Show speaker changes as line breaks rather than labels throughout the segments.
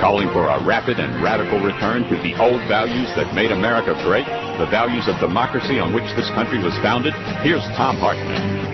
calling for a rapid and radical return to the old values that made America great, the values of democracy on which this country was founded. Here's Thom Hartmann.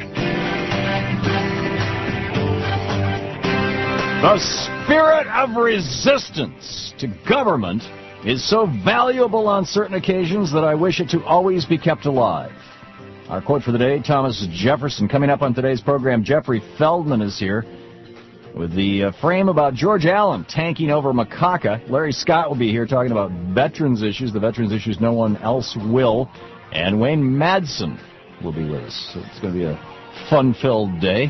The spirit of resistance to government is so valuable on certain occasions that I wish it to always be kept alive. Our quote for the day, Thomas Jefferson. Coming up on today's program, Jeffrey Feldman is here with the frame about George Allen tanking over Macaca. Larry Scott will be here talking about veterans issues, the veterans issues no one else will. And Wayne Madsen will be with us. So it's going to be a fun-filled day.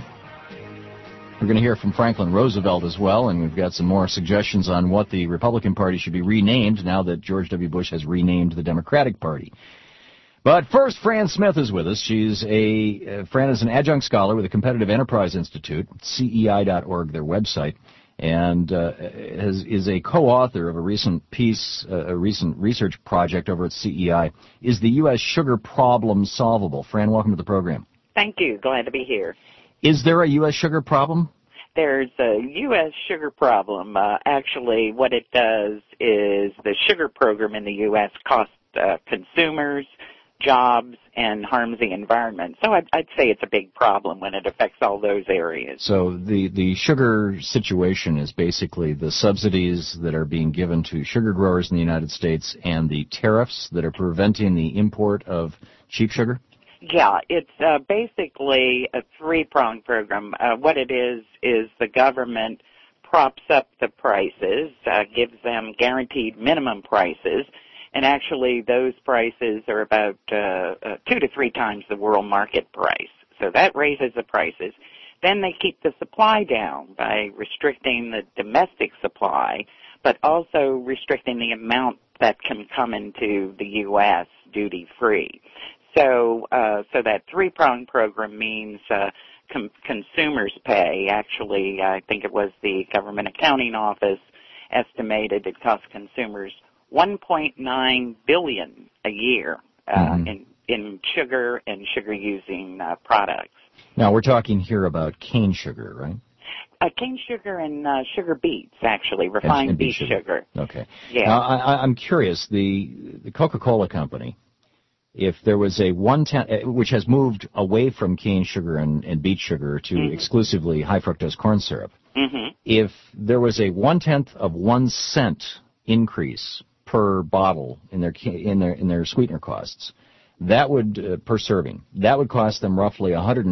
We're going to hear from Franklin Roosevelt as well, and we've got some more suggestions on what the Republican Party should be renamed now that George W. Bush has renamed the Democratic Party. But first, Fran Smith is with us. Fran is an adjunct scholar with the Competitive Enterprise Institute, CEI.org, their website, and is a co-author of a recent piece, a recent research project over at CEI. Is the U.S. sugar problem solvable? Fran, welcome to the program.
Thank you. Glad to be here.
Is there a U.S. sugar problem?
There's a U.S. sugar problem. Actually, what it does is the sugar program in the U.S. costs consumers, jobs, and harms the environment. So I'd say it's a big problem when it affects all those areas.
So the sugar situation is basically the subsidies that are being given to sugar growers in the United States and the tariffs that are preventing the import of cheap sugar?
Yeah, it's basically a three-pronged program. What it is the government props up the prices, gives them guaranteed minimum prices, and actually those prices are about 2 to 3 times the world market price. So that raises the prices. Then they keep the supply down by restricting the domestic supply, but also restricting the amount that can come into the U.S. duty-free. So that three-pronged program means consumers pay. Actually, I think it was the Government Accounting Office estimated it costs consumers $1.9 billion a year in sugar and sugar-using products.
Now, we're talking here about cane sugar, right?
Cane sugar and sugar beets, actually, refined beet sugar.
Okay.
Yeah.
Now, I'm curious, the Coca-Cola Company, if there was a 1/10, which has moved away from cane sugar and beet sugar to exclusively high fructose corn syrup, if there was a 1/10 of 1 cent increase per bottle in their sweetener costs, that would per serving, that would cost them roughly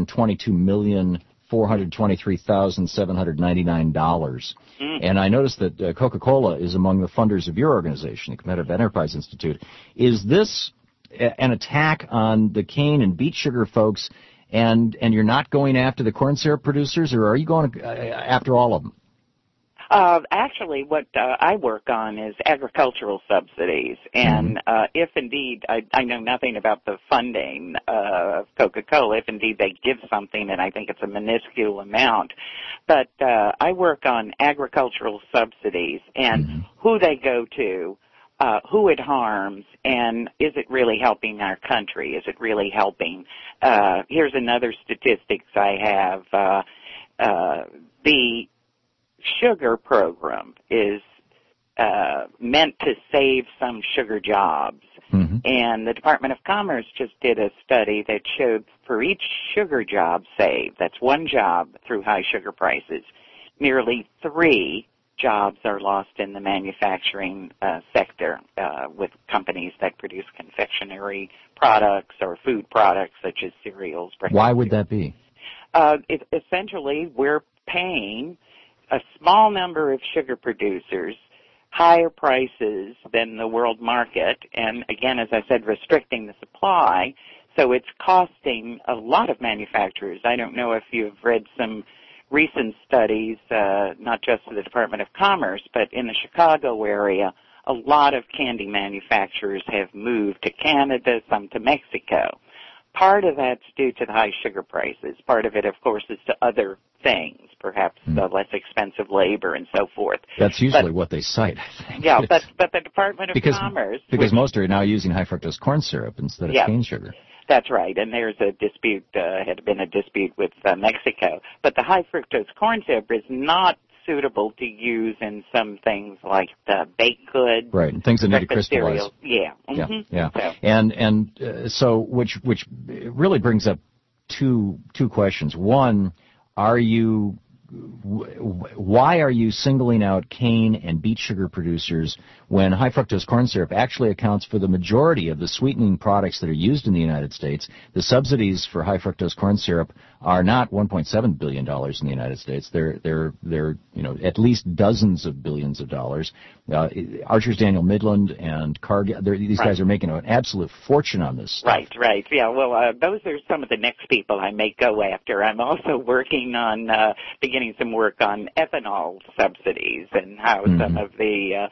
$122,423,799. And I noticed that Coca-Cola is among the funders of your organization, the Competitive Enterprise Institute. Is this an attack on the cane and beet sugar folks, and you're not going after the corn syrup producers, or are you going after all of them?
Actually, what I work on is agricultural subsidies, and if indeed, I know nothing about the funding of Coca-Cola, if indeed they give something, and I think it's a minuscule amount, but I work on agricultural subsidies and who they go to, who it harms, and is it really helping our country? Is it really helping? Here's another statistics I have. The sugar program is meant to save some sugar jobs. And the Department of Commerce just did a study that showed for each sugar job saved, that's one job through high sugar prices, nearly 3 jobs are lost in the manufacturing sector with companies that produce confectionery products or food products such as cereals.
Why would that be?
Essentially, we're paying a small number of sugar producers higher prices than the world market, and again, as I said, restricting the supply, so it's costing a lot of manufacturers. I don't know if you've read some recent studies, not just of the Department of Commerce, but in the Chicago area, a lot of candy manufacturers have moved to Canada, some to Mexico. Part of that's due to the high sugar prices. Part of it, of course, is to other things, perhaps less expensive labor and so forth.
That's usually what they cite, I think.
Yeah, but the Department of Commerce...
Because most are now using high fructose corn syrup instead of cane sugar.
That's right, and there's a dispute, had been a dispute with Mexico. But the high fructose corn syrup is not suitable to use in some things like the baked goods.
Right, and things that need to crystallize.
Cereals. Yeah. Mm-hmm.
Yeah.
So.
So which really brings up two questions. One, why are you singling out cane and beet sugar producers when high fructose corn syrup actually accounts for the majority of the sweetening products that are used in the United States? The subsidies for high fructose corn syrup are not $1.7 billion in the United States. They're at least dozens of billions of dollars. Archer's Daniel Midland and Cargill, these guys are making an absolute fortune on this stuff.
Right. Yeah, well, those are some of the next people I may go after. I'm also working on beginning some work on ethanol subsidies and how some of the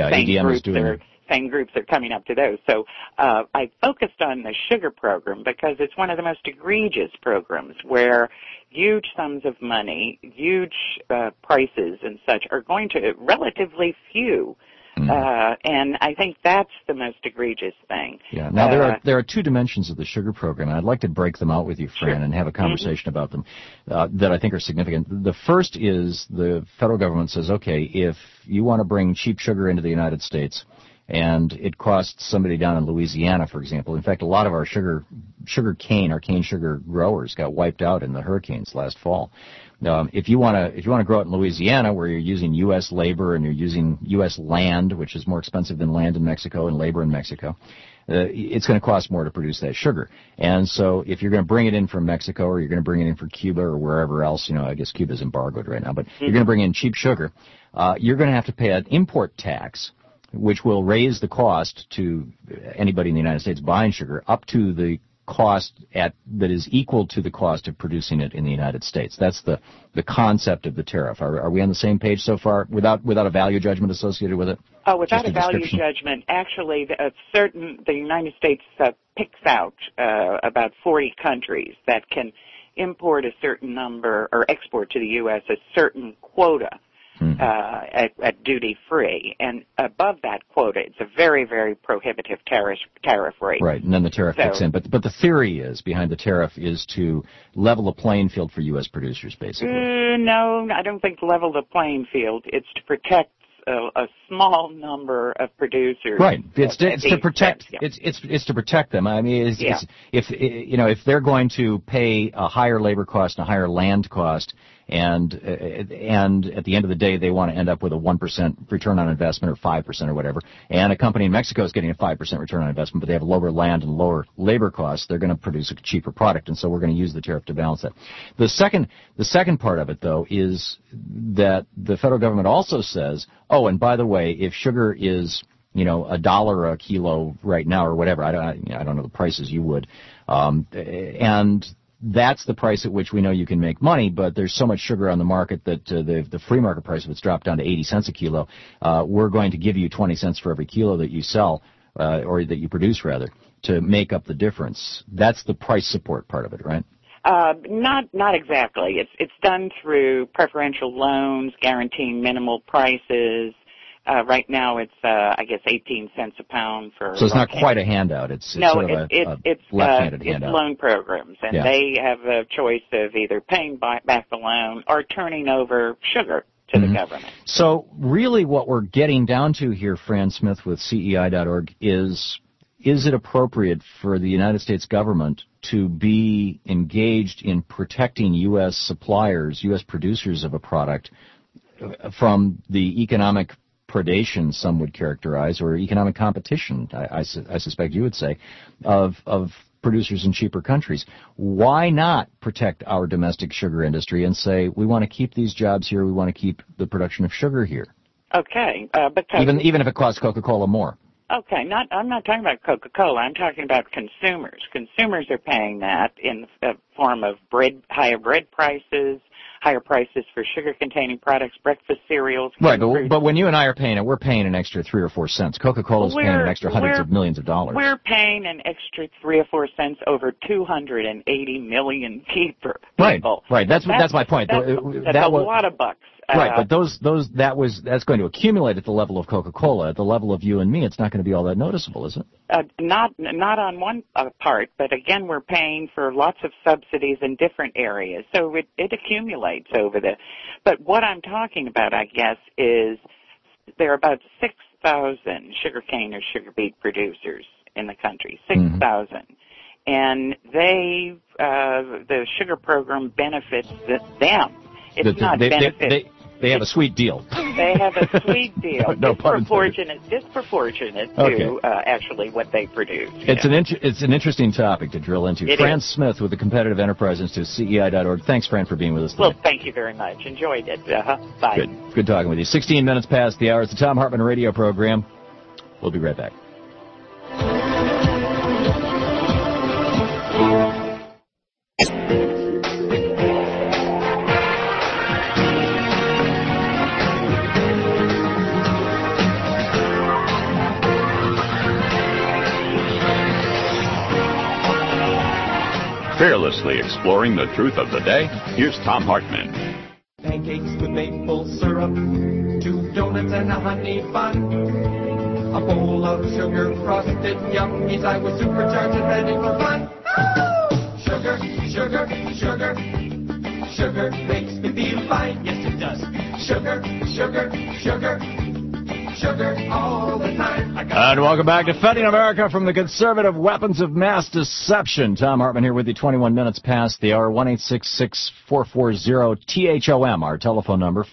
same groups are coming up to those. So I focused on the sugar program because it's one of the most egregious programs where huge sums of money, huge prices and such are going to relatively few. And I think that's the most egregious thing.
Yeah. Now there are two dimensions of the sugar program, and I'd like to break them out with you, Fran, and have a conversation about them that I think are significant. The first is the federal government says, okay, if you want to bring cheap sugar into the United States, and it costs somebody down in Louisiana, for example. In fact, a lot of our cane sugar growers got wiped out in the hurricanes last fall. If you want to grow it in Louisiana, where you're using U.S. labor and you're using U.S. land, which is more expensive than land in Mexico and labor in Mexico, it's going to cost more to produce that sugar. And so if you're going to bring it in from Mexico or you're going to bring it in from Cuba or wherever else, I guess Cuba's embargoed right now, but you're going to bring in cheap sugar, you're going to have to pay an import tax, which will raise the cost to anybody in the United States buying sugar up to the cost that is equal to the cost of producing it in the United States. That's the concept of the tariff. Are we on the same page so far without a value judgment associated with it?
Oh, without a value judgment, actually, the United States picks out about 40 countries that can import a certain number or export to the U.S. a certain quota. At duty-free, and above that quota, it's a very, very prohibitive tariff rate.
Right, and then the tariff kicks in. But the theory behind the tariff is to level the playing field for U.S. producers, basically.
No, I don't think level the playing field. It's to protect a small number of producers.
Right. It's to protect. It's to protect them. I mean, if they're going to pay a higher labor cost and a higher land cost, and at the end of the day they want to end up with a 1% return on investment or 5% or whatever, and a company in Mexico is getting a 5% return on investment, but they have lower land and lower labor costs, they're going to produce a cheaper product, and so we're going to use the tariff to balance that. The second part of it, though, is that the federal government also says, oh, and by the way, if sugar is $1 a kilo right now or whatever, I don't know the prices, you would, and that's the price at which we know you can make money, but there's so much sugar on the market that the free market price of it's dropped down to 80 cents a kilo. We're going to give you 20 cents for every kilo that you sell, or that you produce, rather, to make up the difference. That's the price support part of it, right?
Not exactly. It's done through preferential loans, guaranteeing minimal prices. Right now it's, I guess, 18 cents a pound for...
So it's not quite a handout. It's sort of a left-handed handout.
It's loan programs, and they have a choice of either paying back the loan or turning over sugar to the government.
So really what we're getting down to here, Fran Smith with CEI.org, is it appropriate for the United States government to be engaged in protecting U.S. suppliers, U.S. producers of a product from the economic predation, some would characterize, or economic competition, I suspect you would say, of producers in cheaper countries? Why not protect our domestic sugar industry and say, we want to keep these jobs here, we want to keep the production of sugar here?
Okay, because...
Even if it costs Coca-Cola more.
Okay, I'm not talking about Coca-Cola. I'm talking about consumers. Consumers are paying that in the form of higher bread prices, higher prices for sugar-containing products, breakfast cereals.
Right, but when you and I are paying it, we're paying an extra 3 or 4 cents. Coca-Cola's paying an extra hundreds of millions of dollars.
We're paying an extra 3 or 4 cents over 280 million people.
Right. That's my point.
That's a lot of bucks.
Right, but that's going to accumulate at the level of Coca-Cola. At the level of you and me, it's not going to be all that noticeable, is it?
Not on one part, but again, we're paying for lots of subsidies in different areas, so it accumulates over the. But what I'm talking about, I guess, is there are about 6,000 sugarcane or sugar beet producers in the country. 6,000. Mm-hmm. And the sugar program benefits them. It's not benefits.
They have a sweet deal.
They have a sweet deal.
No
disproportionate to actually what they produce.
It's an interesting topic to drill into. Fran Smith with the Competitive Enterprise Institute, CEI.org. Thanks, Fran, for being with us today.
Well, thank you very much. Enjoyed it. Bye.
Good talking with you. 16 minutes past the hour. It's the Thom Hartmann radio program. We'll be right back.
Fearlessly exploring the truth of the day, here's Thom Hartmann.
Pancakes with maple syrup, 2 donuts and a honey bun, a bowl of sugar frosted yummies. I was supercharged and ready for fun. Oh! Sugar, sugar, sugar, sugar makes me feel fine. Yes, it does. Sugar, sugar, sugar, sugar all the time.
And welcome back to Defending America from the Conservative Weapons of Mass Deception. Thom Hartmann here with you, 21 minutes past the hour, 1-866-440-THOM, our telephone number,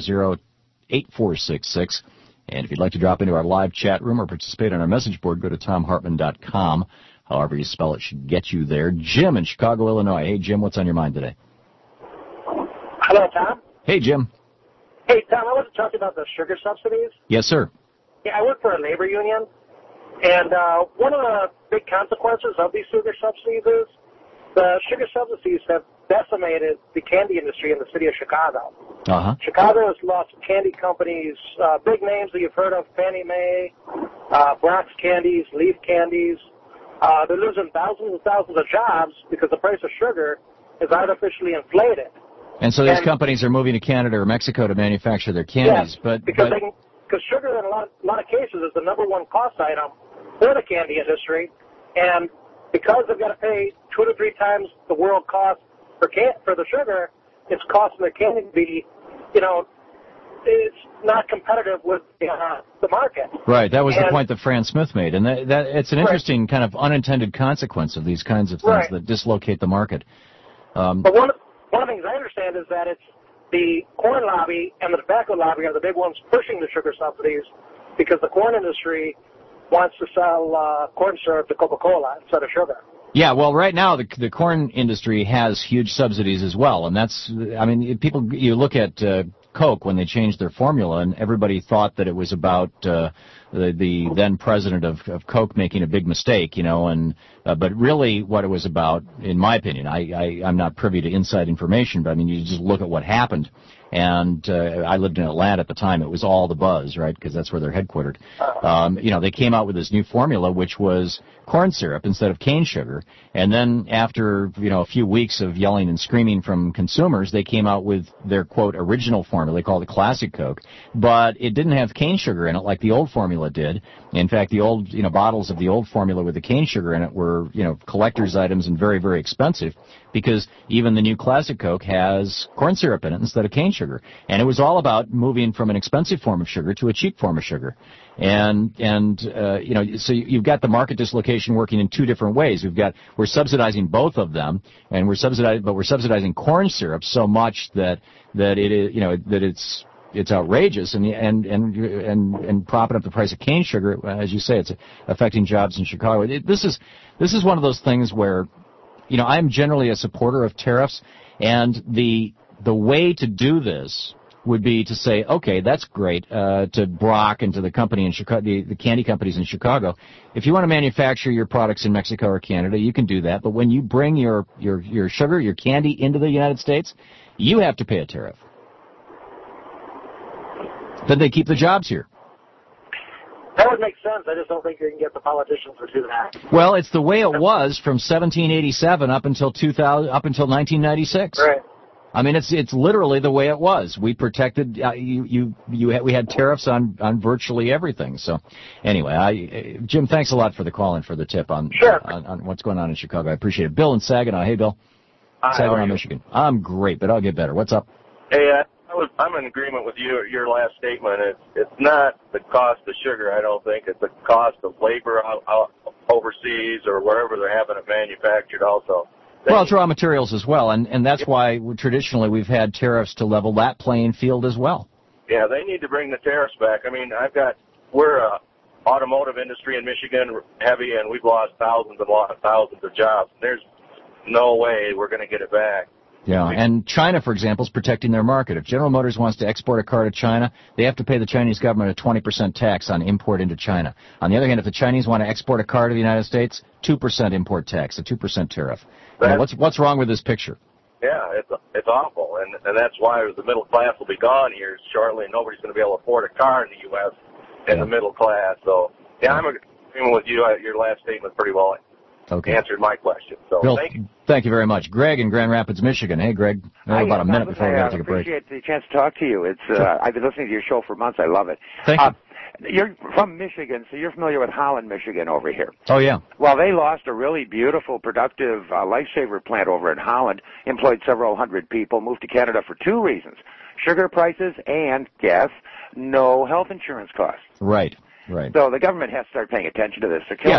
440-8466. And if you'd like to drop into our live chat room or participate on our message board, go to ThomHartmann.com. However you spell it should get you there. Jim in Chicago, Illinois. Hey, Jim, what's on your mind today?
Hello, Tom.
Hey, Jim.
Hey, Tom, I want to talk about the sugar subsidies.
Yes, sir.
Yeah, I work for a labor union, and one of the big consequences of these sugar subsidies is the sugar subsidies have decimated the candy industry in the city of Chicago.
Uh-huh.
Chicago has lost candy companies, big names that you've heard of, Fannie Mae, Brock's Candies, Leaf Candies. They're losing thousands and thousands of jobs because the price of sugar is artificially inflated.
And so these companies are moving to Canada or Mexico to manufacture their candies.
Yes, because sugar in a lot of cases is the number one cost item for the candy industry, and because they've got to pay 2 to 3 times the world cost for the sugar, it's costing their candy to be, it's not competitive with the market.
Right, that was the point that Fran Smith made, and that it's an interesting kind of unintended consequence of these kinds of things that dislocate the market.
But one of the things I understand is that it's the corn lobby and the tobacco lobby are the big ones pushing the sugar subsidies because the corn industry wants to sell corn syrup to Coca-Cola instead of sugar.
Yeah, well, right now the corn industry has huge subsidies as well, and you look at Coke when they changed their formula, and everybody thought that it was about the then president of Coke making a big mistake, but really what it was about, in my opinion, I'm not privy to inside information, but you just look at what happened. And I lived in Atlanta at the time. It was all the buzz, right, because that's where they're headquartered. They came out with this new formula, which was corn syrup instead of cane sugar. And then after, a few weeks of yelling and screaming from consumers, they came out with their, quote, original formula. They called it Classic Coke. But it didn't have cane sugar in it like the old formula did. In fact, the old, bottles of the old formula with the cane sugar in it were, collector's items and very, very expensive, because even the new Classic Coke has corn syrup in it instead of cane sugar. And it was all about moving from an expensive form of sugar to a cheap form of sugar. So you've got the market dislocation working in 2 different ways. We're subsidizing both of them, and we're subsidizing corn syrup so much that it is, that it's outrageous, and propping up the price of cane sugar, as you say, it's affecting jobs in Chicago. This is one of those things where, I'm generally a supporter of tariffs, and the way to do this would be to say, okay, that's great, to Brock and to the company in Chicago, the candy companies in Chicago. If you want to manufacture your products in Mexico or Canada, you can do that. But when you bring your sugar, your candy into the United States, you have to pay a tariff. Then they keep the jobs here.
That would make sense. I just don't think you can get the politicians to do that.
Well, it's the way it was from 1787 up until 1996.
Right.
I mean, it's literally the way it was. We protected we had tariffs on virtually everything. So, anyway, Jim, thanks a lot for the call and for the tip on what's going on in Chicago. I appreciate it. Bill in Saginaw. Hey, Bill. Saginaw, Michigan. I'm great, but I'll get better. What's up?
Hey, I'm in agreement with you. Your last statement. It's not the cost of sugar. I don't think it's the cost of labor out overseas or wherever they're having it manufactured. Also.
Well, it's raw materials as well, and that's why traditionally we've had tariffs to level that playing field as well.
Yeah, they need to bring the tariffs back. I mean, we're a automotive industry in Michigan, heavy, and we've lost thousands of jobs. There's no way we're going to get it back.
Yeah, and China, for example, is protecting their market. If General Motors wants to export a car to China, they have to pay the Chinese government a 20% tax on import into China. On the other hand, if the Chinese want to export a car to the United States, 2% import tax, a 2% tariff. What's wrong with this picture?
Yeah, it's awful, and that's why the middle class will be gone here shortly, and nobody's going to be able to afford a car in the U.S. in the middle class. So, yeah, I'm agreeing with you. Your last statement pretty well answered my question. So,
Bill,
thank you
very much. Greg in Grand Rapids, Michigan. Hey, Greg. About a minute before we got to take a break.
I appreciate the chance to talk to you. I've been listening to your show for months. I love it.
Thank you.
You're from Michigan, so you're familiar with Holland, Michigan over here.
Oh, yeah.
Well, they lost a really beautiful, productive Lifesaver plant over in Holland, employed several hundred people, moved to Canada for two reasons: sugar prices and, guess, no health insurance costs.
Right.
So the government has to start paying attention to this.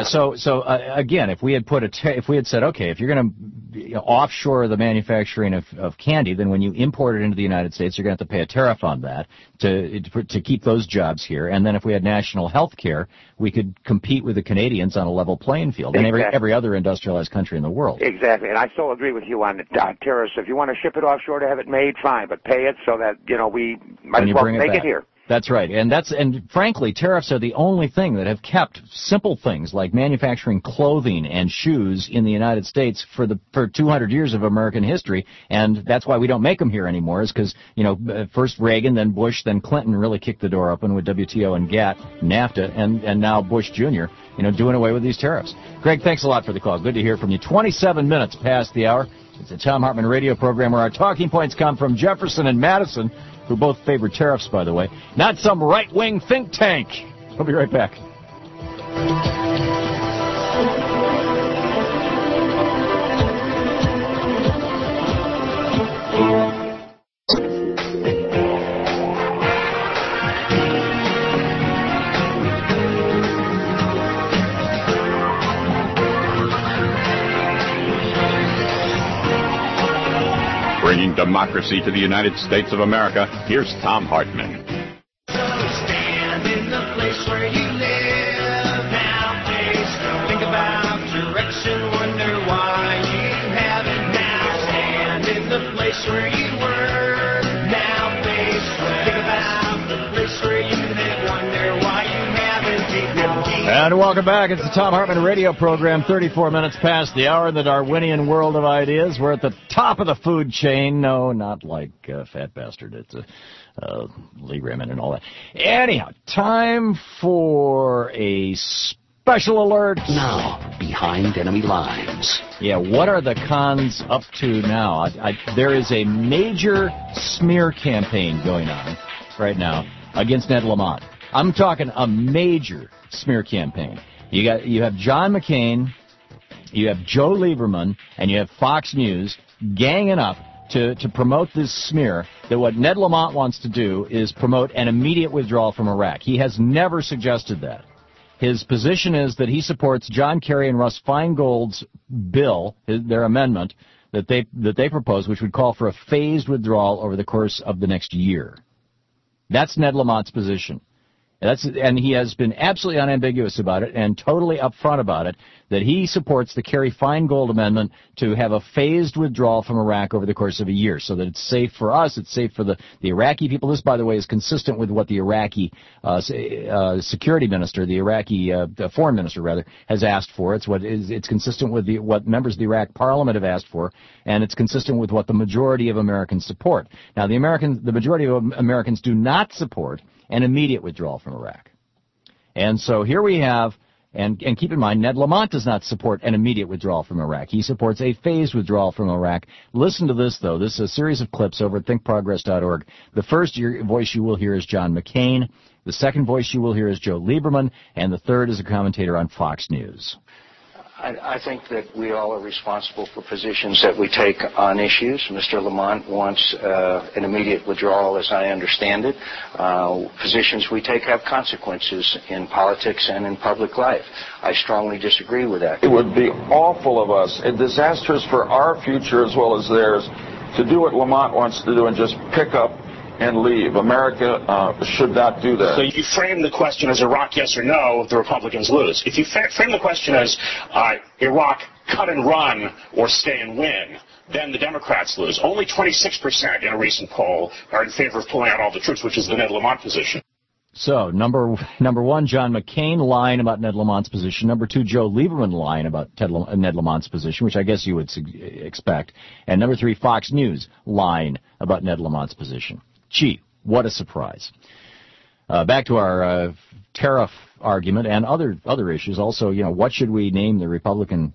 Again, if we had said, okay, if you're going to offshore the manufacturing of candy, then when you import it into the United States, you're going to have to pay a tariff on that to keep those jobs here. And then if we had national health care, we could compete with the Canadians on a level playing field and every other industrialized country in the world.
Exactly, and I still agree with you on tariffs. If you want to ship it offshore to have it made, fine, but pay it so that we might as well make it here.
That's right, and frankly, tariffs are the only thing that have kept simple things like manufacturing clothing and shoes in the United States for 200 years of American history, and that's why we don't make them here anymore. Is because first Reagan, then Bush, then Clinton really kicked the door open with WTO and GATT, NAFTA, and now Bush Jr. Doing away with these tariffs. Greg, thanks a lot for the call. Good to hear from you. 27 minutes past the hour. It's a Thom Hartmann radio program where our talking points come from Jefferson and Madison, who both favor tariffs, by the way, not some right-wing think tank. We'll be right back.
Bringing democracy to the United States of America, here's Thom Hartmann.
So stand in the place where you live nowadays. Think about direction, wonder why you haven't now. Stand in the place where you were nowadays. Think about the place where you live, wonder why you haven't before.
And welcome back. It's the Thom Hartmann radio program, 34 minutes past the hour in the Darwinian world of ideas. We're at the top of the food chain. No, not like Fat Bastard. It's Lee Raymond and all that. Anyhow, time for a special alert.
Now, behind enemy lines.
Yeah, what are the cons up to now? There is a major smear campaign going on right now against Ned Lamont. I'm talking a major smear campaign. You have John McCain, you have Joe Lieberman, and you have Fox News ganging up to promote this smear that what Ned Lamont wants to do is promote an immediate withdrawal from Iraq. He has never suggested that. His position is that he supports John Kerry and Russ Feingold's bill, their amendment, that they propose, which would call for a phased withdrawal over the course of the next year. That's Ned Lamont's position. And he has been absolutely unambiguous about it and totally upfront about it, that he supports the Kerry-Feingold amendment to have a phased withdrawal from Iraq over the course of a year so that it's safe for us, it's safe for the Iraqi people. This, by the way, is consistent with what the Iraqi security minister, the Iraqi foreign minister, rather, has asked for. It's consistent with what members of the Iraq parliament have asked for, and it's consistent with what the majority of Americans support. Now, the majority of Americans do not support an immediate withdrawal from Iraq. And so here we have And keep in mind, Ned Lamont does not support an immediate withdrawal from Iraq. He supports a phased withdrawal from Iraq. Listen to this, though. This is a series of clips over at thinkprogress.org. The first voice you will hear is John McCain. The second voice you will hear is Joe Lieberman. And the third is a commentator on Fox News.
I think that we all are responsible for positions that we take on issues. Mr. Lamont wants an immediate withdrawal, as I understand it. Positions we take have consequences in politics and in public life. I strongly disagree with that.
It would be awful of us and disastrous for our future as well as theirs to do what Lamont wants to do and just pick up and leave. America should not do that.
So you frame the question as Iraq, yes or no, if the Republicans lose. If you frame the question as Iraq, cut and run, or stay and win, then the Democrats lose. Only 26% in a recent poll are in favor of pulling out all the troops, which is the Ned Lamont position.
So, number one, John McCain lying about Ned Lamont's position. Number two, Joe Lieberman lying about Ned Lamont's position, which I guess you would expect. And number three, Fox News lying about Ned Lamont's position. Gee, what a surprise. Back to our tariff argument and other issues. Also, what should we name the Republican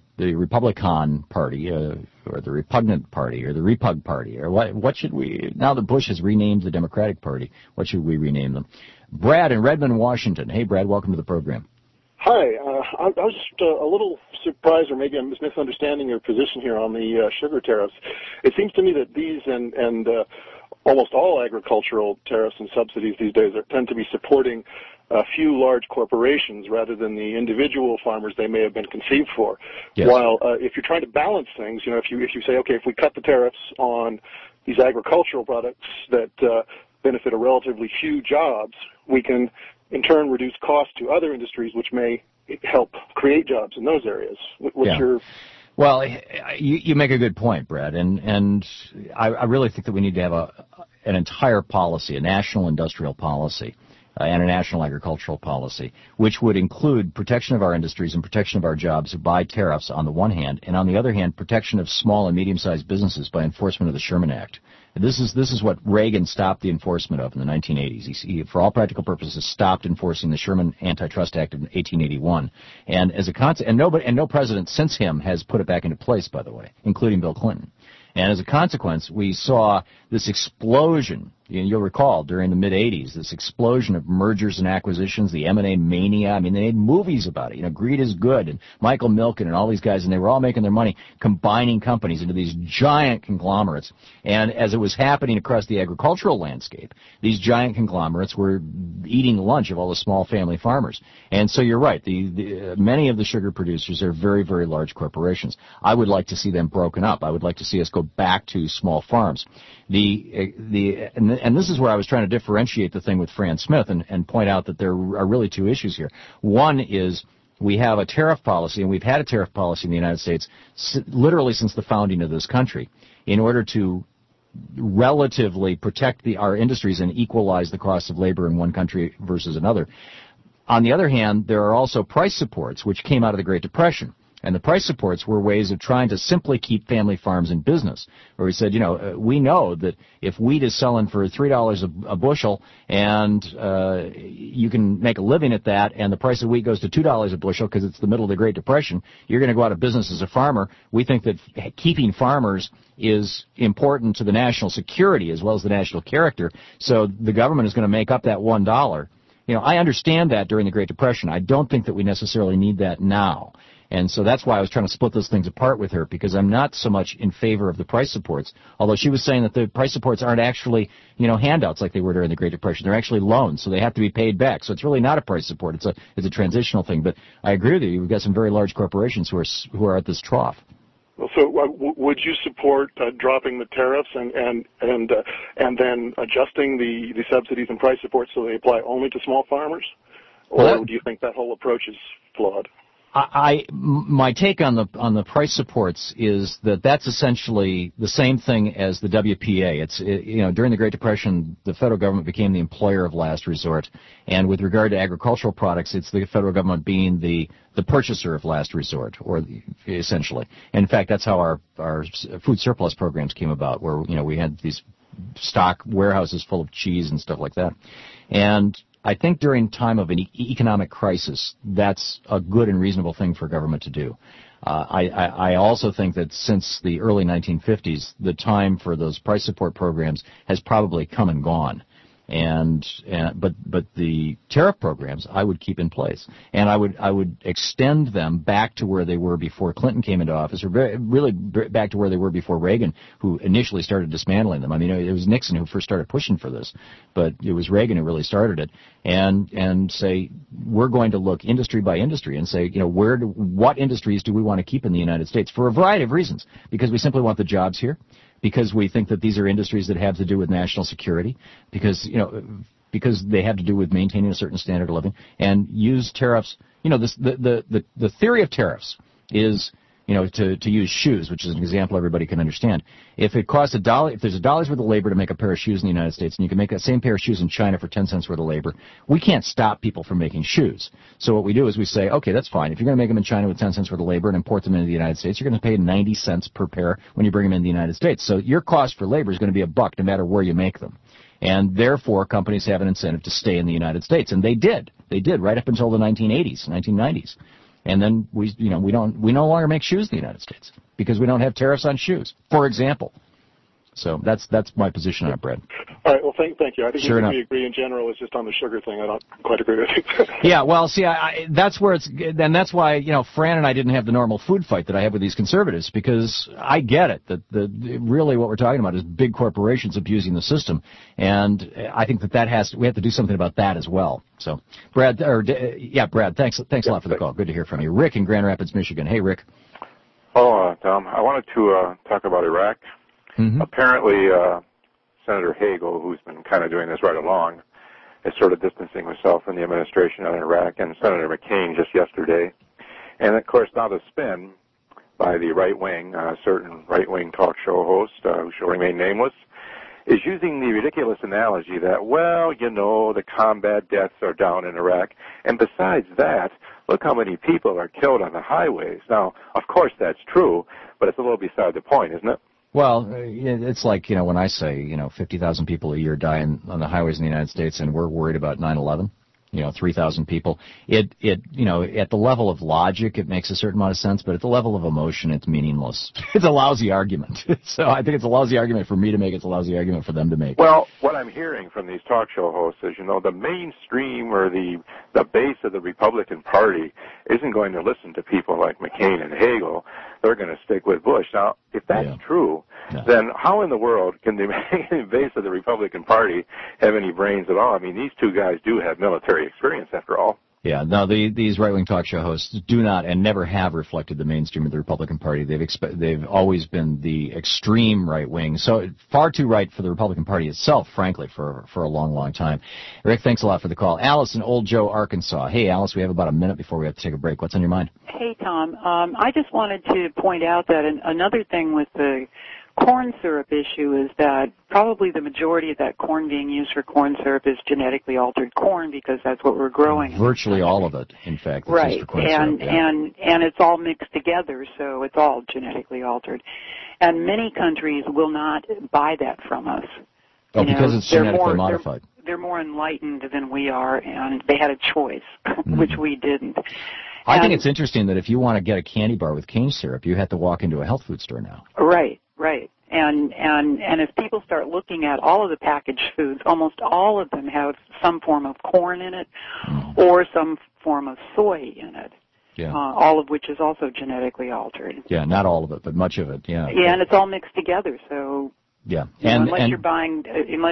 Party, or the Repugnant Party, or the Repug Party, or what should we, now that Bush has renamed the Democratic Party, what should we rename them? Brad in Redmond, Washington. Hey, Brad, welcome to the program.
Hi. I was just a little surprised, or maybe I'm misunderstanding your position here on the sugar tariffs. It seems to me that these and almost all agricultural tariffs and subsidies these days tend to be supporting a few large corporations rather than the individual farmers they may have been conceived for. Yes. While if you're trying to balance things, if you say, okay, if we cut the tariffs on these agricultural products that benefit a relatively few jobs, we can in turn reduce costs to other industries which may help create jobs in those areas. What's your...
Well, you make a good point, Brad, and I really think that we need to have an entire policy, a national industrial policy, and a national agricultural policy, which would include protection of our industries and protection of our jobs by tariffs on the one hand, and on the other hand, protection of small and medium-sized businesses by enforcement of the Sherman Act. This is what Reagan stopped the enforcement of in the 1980s. He, for all practical purposes, stopped enforcing the Sherman Antitrust Act of 1881. And as a no president since him has put it back into place, by the way, including Bill Clinton. And as a consequence, we saw this explosion, you'll recall, during the mid-'80s, this explosion of mergers and acquisitions, the M&A mania. I mean, they made movies about it. Greed is Good, and Michael Milken and all these guys, and they were all making their money combining companies into these giant conglomerates. And as it was happening across the agricultural landscape, these giant conglomerates were eating lunch of all the small family farmers. And so you're right, many of the sugar producers are very, very large corporations. I would like to see them broken up. I would like to see us go back to small farms. And this is where I was trying to differentiate the thing with Fran Smith and point out that there are really two issues here. One is we have a tariff policy, and we've had a tariff policy in the United States literally since the founding of this country, in order to relatively protect our industries and equalize the cost of labor in one country versus another. On the other hand, there are also price supports, which came out of the Great Depression. And the price supports were ways of trying to simply keep family farms in business, where we said, we know that if wheat is selling for $3 a bushel and you can make a living at that, and the price of wheat goes to $2 a bushel because it's the middle of the Great Depression, you're going to go out of business as a farmer. We think that keeping farmers is important to the national security as well as the national character, so the government is going to make up that $1. I understand that during the Great Depression. I don't think that we necessarily need that now. And so that's why I was trying to split those things apart with her, because I'm not so much in favor of the price supports, although she was saying that the price supports aren't actually, handouts like they were during the Great Depression. They're actually loans, so they have to be paid back. So it's really not a price support. It's a transitional thing. But I agree with you. We've got some very large corporations who are at this trough.
Well, so would you support dropping the tariffs and then adjusting the subsidies and price supports so they apply only to small farmers? Or do you think that whole approach is flawed?
My take on the price supports is that that's essentially the same thing as the WPA. It's during the Great Depression, the federal government became the employer of last resort, and with regard to agricultural products, it's the federal government being the purchaser of last resort, or essentially. And in fact, that's how our food surplus programs came about, where we had these stock warehouses full of cheese and stuff like that. And I think during time of an economic crisis, that's a good and reasonable thing for government to do. I also think that since the early 1950s, the time for those price support programs has probably come and gone. But the tariff programs I would keep in place, and I would extend them back to where they were before Clinton came into office, or really back to where they were before Reagan, who initially started dismantling them. I mean, it was Nixon who first started pushing for this, but it was Reagan who really started it, and say we're going to look industry by industry and say, what industries do we want to keep in the United States for a variety of reasons, because we simply want the jobs here, because we think that these are industries that have to do with national security, because they have to do with maintaining a certain standard of living, and use tariffs. The theory of tariffs is, to use shoes, which is an example everybody can understand. If it costs $1, if there's $1 worth of labor to make a pair of shoes in the United States, and you can make that same pair of shoes in China for 10 cents worth of labor, we can't stop people from making shoes. So what we do is we say, okay, that's fine. If you're going to make them in China with 10 cents worth of labor and import them into the United States, you're going to pay 90 cents per pair when you bring them into the United States. So your cost for labor is going to be $1 no matter where you make them. And therefore, companies have an incentive to stay in the United States, and they did. They did right up until the 1980s, 1990s. And then we no longer make shoes in the United States because we don't have tariffs on shoes, for example. So that's my position on it, Brad.
All right. Well, thank you. I think
we
agree in general. It's just on the sugar thing. I don't quite agree with you.
Yeah. Well, see, that's where and that's why Fran and I didn't have the normal food fight that I have with these conservatives, because I get it that really what we're talking about is big corporations abusing the system, and I think that we have to do something about that as well. So, Brad, thanks a lot for the call. Good to hear from you. Rick in Grand Rapids, Michigan. Hey, Rick.
Oh, Tom, I wanted to talk about Iraq. Mm-hmm. Apparently, Senator Hagel, who's been kind of doing this right along, is sort of distancing himself from the administration on Iraq, and Senator McCain just yesterday. And, of course, now the spin by the right-wing, certain right-wing talk show host, who shall remain nameless, is using the ridiculous analogy that, the combat deaths are down in Iraq, and besides that, look how many people are killed on the highways. Now, of course that's true, but it's a little beside the point, isn't it?
Well, it's like, when I say, 50,000 people a year die on the highways in the United States, and we're worried about 9/11, 3,000 people. At the level of logic, it makes a certain amount of sense, but at the level of emotion, it's meaningless. It's a lousy argument. So I think it's a lousy argument for me to make. It's a lousy argument for them to make.
Well, what I'm hearing from these talk show hosts is, the mainstream or the base of the Republican Party isn't going to listen to people like McCain and Hagel. They're going to stick with Bush. Now, if that's true, then how in the world can the base of the Republican Party have any brains at all? I mean, these two guys do have military experience, after all.
Yeah, no, these right-wing talk show hosts do not and never have reflected the mainstream of the Republican Party. They've always been the extreme right-wing, so far too right for the Republican Party itself, frankly, for a long, long time. Rick, thanks a lot for the call. Alice in Old Joe, Arkansas. Hey, Alice, we have about a minute before we have to take a break. What's on your mind?
Hey, Tom. I just wanted to point out that another thing with the corn syrup issue is that probably the majority of that corn being used for corn syrup is genetically altered corn, because that's what we're growing.
Virtually all of it, in fact, is
right.
used for corn syrup.
And it's all mixed together, so it's all genetically altered. And many countries will not buy that from us.
Oh, because it's genetically modified.
They're more enlightened than we are, and they had a choice, which we didn't.
I think it's interesting that if you want to get a candy bar with cane syrup, you have to walk into a health food store now.
Right. And if people start looking at all of the packaged foods, almost all of them have some form of corn in it or some form of soy in it.
Yeah.
All of which is also genetically altered.
Yeah, not all of it, but much of it. Yeah.
Yeah, and it's all mixed together, so.
Yeah,
unless you're buying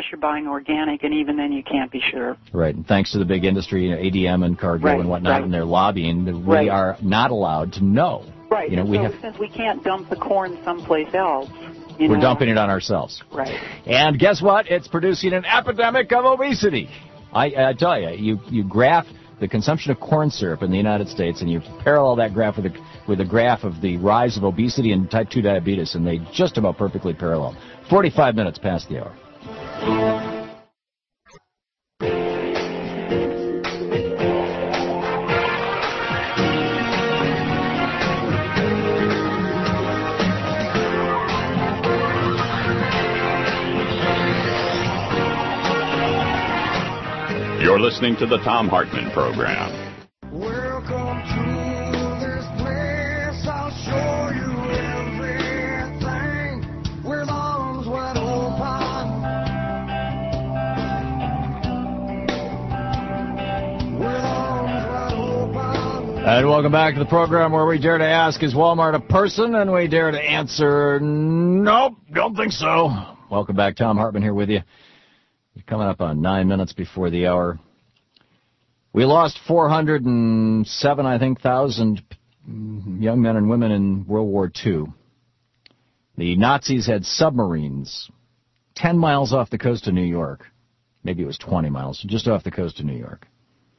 organic, and even then you can't be sure.
Right, and thanks to the big industry, ADM and Cargill and whatnot, and their lobbying, we are not allowed to know.
Right. Since we can't dump the corn someplace else,
we're dumping it on ourselves.
Right.
And guess what? It's producing an epidemic of obesity. I tell you, you graph the consumption of corn syrup in the United States, and you parallel that graph with the graph of the rise of obesity and type 2 diabetes, and they just about perfectly parallel. 45 minutes past the hour.
You're You're listening to the Thom Hartmann Program.
Welcome to this place. I'll show you everything with arms wide open. With arms wide open.
And welcome back to the program where we dare to ask, is Walmart a person? And we dare to answer, nope, don't think so. Welcome back. Thom Hartmann here with you. Coming up on 9 minutes before the hour. We lost 407, I think, thousand young men and women in World War II. The Nazis had submarines 10 miles off the coast of New York. Maybe it was 20 miles, just off the coast of New York.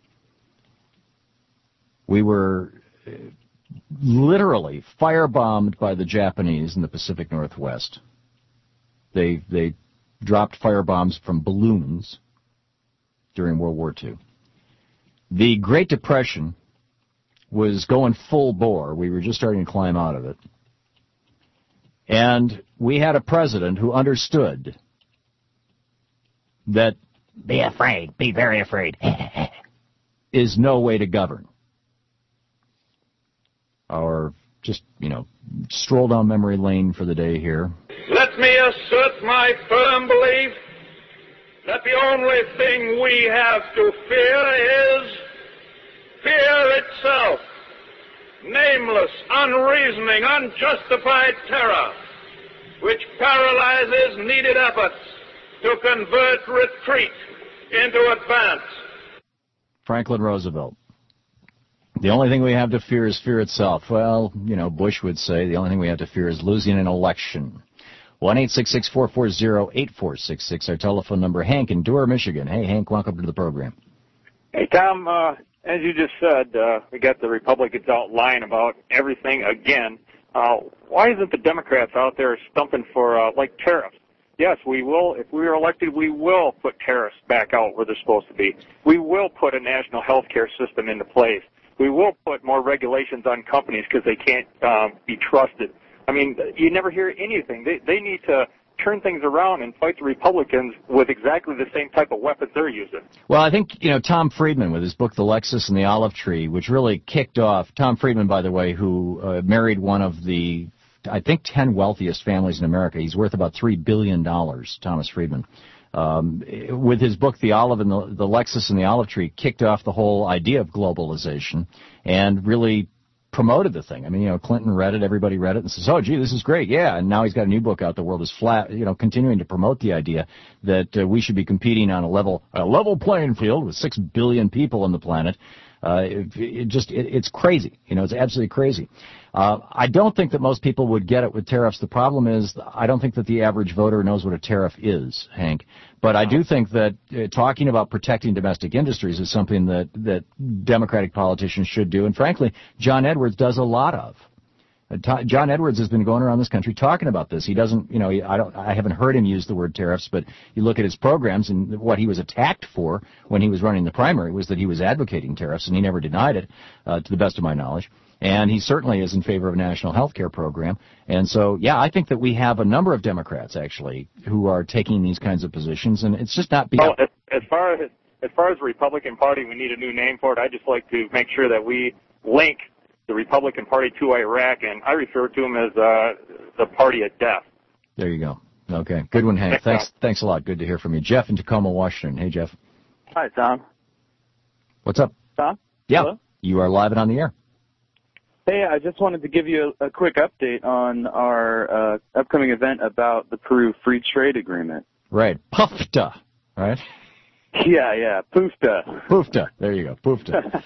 We were literally firebombed by the Japanese in the Pacific Northwest. They dropped firebombs from balloons during World War II. The Great Depression was going full bore. We were just starting to climb out of it. And we had a president who understood that be afraid, be very afraid, is no way to govern. Or just, stroll down memory lane for the day here.
Let me assert my firm belief that the only thing we have to fear is fear itself. Nameless, unreasoning, unjustified terror, which paralyzes needed efforts to convert retreat into advance.
Franklin Roosevelt. The only thing we have to fear is fear itself. Well, Bush would say the only thing we have to fear is losing an election. 1-866-440-8466, our telephone number. Hank in Dora, Michigan. Hey, Hank, welcome to the program.
Hey, Tom, as you just said, we got the Republicans out lying about everything again. Why isn't the Democrats out there stumping for, tariffs? Yes, we will. If we are elected, we will put tariffs back out where they're supposed to be. We will put a national health care system into place. We will put more regulations on companies because they can't be trusted. I mean, you never hear anything. They need to turn things around and fight the Republicans with exactly the same type of weapons they're using.
Well, I think, Tom Friedman with his book, The Lexus and the Olive Tree, which really kicked off, Tom Friedman, by the way, who married one of the, I think, 10 wealthiest families in America. He's worth about $3 billion, Thomas Friedman. With his book, The Lexus and the Olive Tree, kicked off the whole idea of globalization and really promoted the thing. I mean, Clinton read it, everybody read it, and says, oh, gee, this is great, yeah. And now he's got a new book out, The World is Flat, continuing to promote the idea that we should be competing on a level playing field with 6 billion people on the planet. It's crazy. It's absolutely crazy. I don't think that most people would get it with tariffs. The problem is I don't think that the average voter knows what a tariff is, Hank. But I do think that talking about protecting domestic industries is something that Democratic politicians should do. And frankly, John Edwards does a lot of. John Edwards has been going around this country talking about this. He doesn't, I haven't heard him use the word tariffs, but you look at his programs and what he was attacked for when he was running the primary was that he was advocating tariffs, and he never denied it, to the best of my knowledge. And he certainly is in favor of a national health care program. And so, yeah, I think that we have a number of Democrats, actually, who are taking these kinds of positions, and it's just not...
Well, as far as the Republican Party, we need a new name for it. I'd just like to make sure that we link the Republican Party to Iraq, and I refer to them as the party of death.
There you go. Okay. Good one, Hank. Thanks a lot. Good to hear from you. Jeff in Tacoma, Washington. Hey, Jeff.
Hi, Tom.
What's up?
Tom?
Yeah.
Hello?
You are live and on the air.
Hey, I just wanted to give you a quick update on our upcoming event about the Peru Free Trade Agreement.
Right. PUFTA, right?
Yeah, PUFTA.
PUFTA. There you go. PUFTA.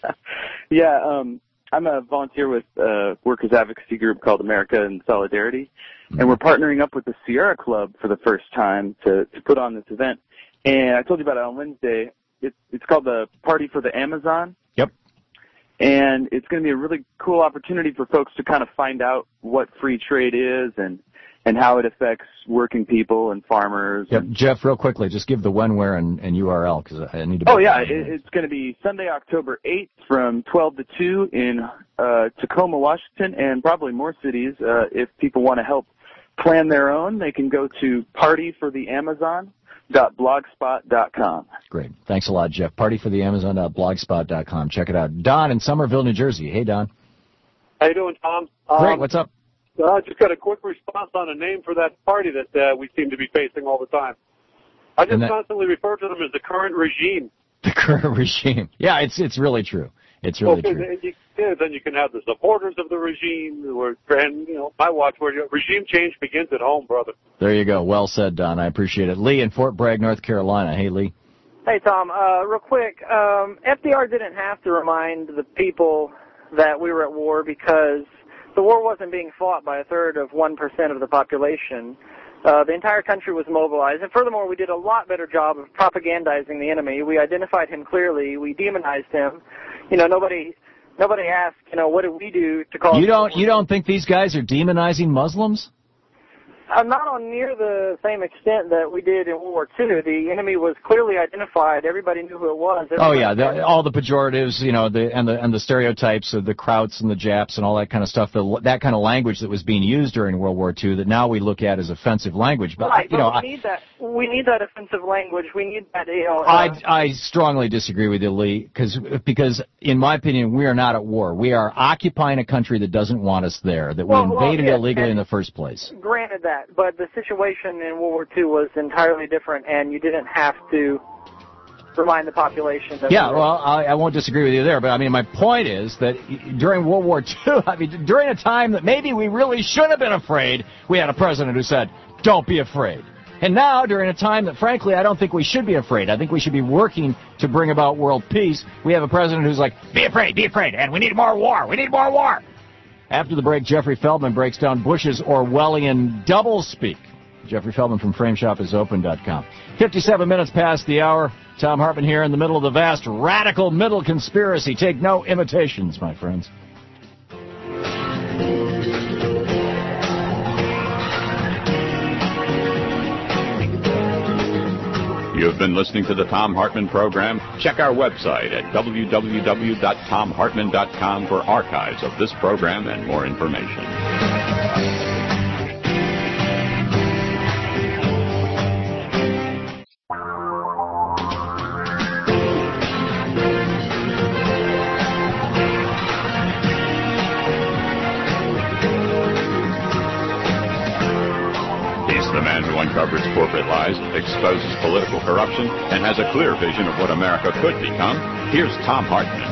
Yeah, I'm a volunteer with a workers' advocacy group called America in Solidarity, and we're partnering up with the Sierra Club for the first time to put on this event. And I told you about it on Wednesday. It's called the Party for the Amazon.
Yep.
And it's going to be a really cool opportunity for folks to kind of find out what free trade is and how it affects working people and farmers.
Yep. Jeff, real quickly, just give the when, where, and URL, because I need to...
Oh, yeah, it's going to be Sunday, October 8th from 12 to 2 in Tacoma, Washington, and probably more cities. If people want to help plan their own, they can go to partyfortheamazon.blogspot.com.
Great. Thanks a lot, Jeff. Partyfortheamazon.blogspot.com. Check it out. Don in Somerville, New Jersey. Hey, Don.
How you doing, Tom?
Great. What's up?
I just got a quick response on a name for that party that we seem to be facing all the time. I just constantly refer to them as the current regime.
The current regime. Yeah, it's really true. It's really true.
Then you can have the supporters of the regime, and my watchword: regime change begins at home, brother.
There you go. Well said, Don. I appreciate it. Lee in Fort Bragg, North Carolina. Hey, Lee.
Hey, Tom. Real quick, FDR didn't have to remind the people that we were at war because the war wasn't being fought by 1/3 of 1% of the population. The entire country was mobilized, and furthermore, we did a lot better job of propagandizing the enemy. We identified him clearly. We demonized him. Nobody asked, what did we do to cause...
You don't think these guys are demonizing Muslims?
Not on near the same extent that we did in World War II. The enemy was clearly identified. Everybody knew who it was.
All the pejoratives, and the stereotypes of the Krauts and the Japs and all that kind of stuff. That kind of language that was being used during World War II that now we look at as offensive language. But
right, we need that. We need that offensive language. We need that.
I strongly disagree with you, Lee, because in my opinion, we are not at war. We are occupying a country that doesn't want us there. That we invaded illegally in the first place.
Granted that. But the situation in World War II was entirely different, and you didn't have to remind the population that...
Yeah, I won't disagree with you there, but my point is that during World War II, during a time that maybe we really should have been afraid, we had a president who said, don't be afraid. And now, during a time that, frankly, I don't think we should be afraid. I think we should be working to bring about world peace. We have a president who's like, be afraid, and we need more war, After the break, Jeffrey Feldman breaks down Bush's Orwellian doublespeak. Jeffrey Feldman from FrameShopIsOpen.com. 57 minutes past the hour. Tom Hartman here in the middle of the vast radical middle conspiracy. Take no imitations, my friends.
You've been listening to the Tom Hartman Program. Check our website at www.tomhartman.com for archives of this program and more information. The man who uncovers corporate lies, exposes political corruption, and has a clear vision of what America could become. Here's Tom Hartman.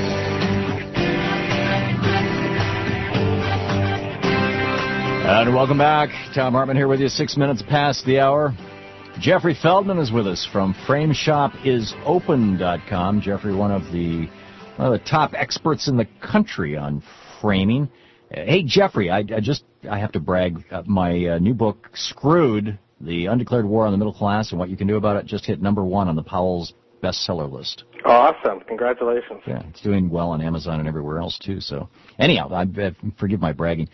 And welcome back. Tom Hartman here with you, 6 minutes past the hour. Jeffrey Feldman is with us from FrameShopIsOpen.com. Jeffrey, one of the top experts in the country on framing. Hey, Jeffrey, I have to brag. My new book, Screwed, The Undeclared War on the Middle Class and What You Can Do About It, just hit #1 on the Powell's bestseller list.
Awesome. Congratulations.
Yeah, it's doing well on Amazon and everywhere else, too. So, anyhow, forgive my bragging.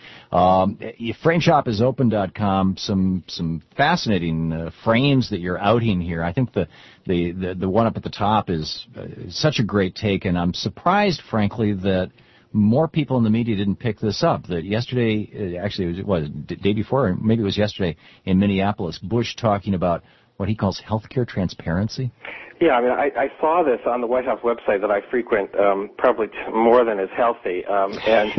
FrameShopIsOpen.com, some fascinating frames that you're outing here. I think the one up at the top is such a great take, and I'm surprised, frankly, that more people in the media didn't pick this up. That yesterday, actually, it was the day before, or maybe it was yesterday in Minneapolis, Bush talking about what he calls healthcare transparency.
Yeah, I saw this on the White House website that I frequent probably more than is healthy, and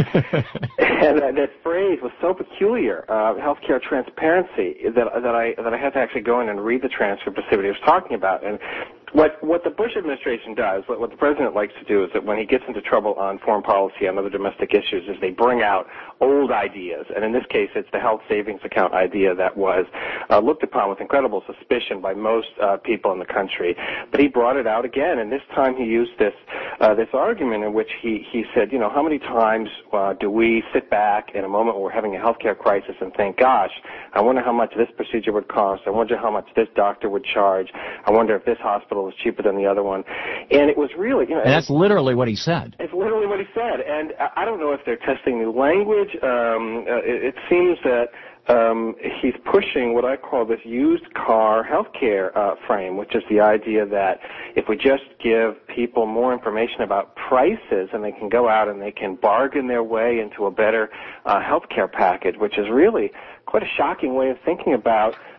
that phrase was so peculiar, healthcare transparency, that I had to actually go in and read the transcript to see what he was talking about. And what the Bush administration does, what the president likes to do, is that when he gets into trouble on foreign policy and other domestic issues, is they bring out old ideas. And in this case, it's the health savings account idea that was looked upon with incredible suspicion by most people in the country. But he brought it out again, and this time he used this argument in which he said, how many times do we sit back in a moment when we're having a healthcare crisis and think, gosh, I wonder how much this procedure would cost. I wonder how much this doctor would charge. I wonder if this hospital is cheaper than the other one. And it was really,
and that's literally what he said.
It's literally what he said. And I don't know if they're testing new language. It seems that he's pushing what I call this used car healthcare frame, which is the idea that if we just give people more information about prices, and they can go out and they can bargain their way into a better healthcare package, which is really quite a shocking way of thinking about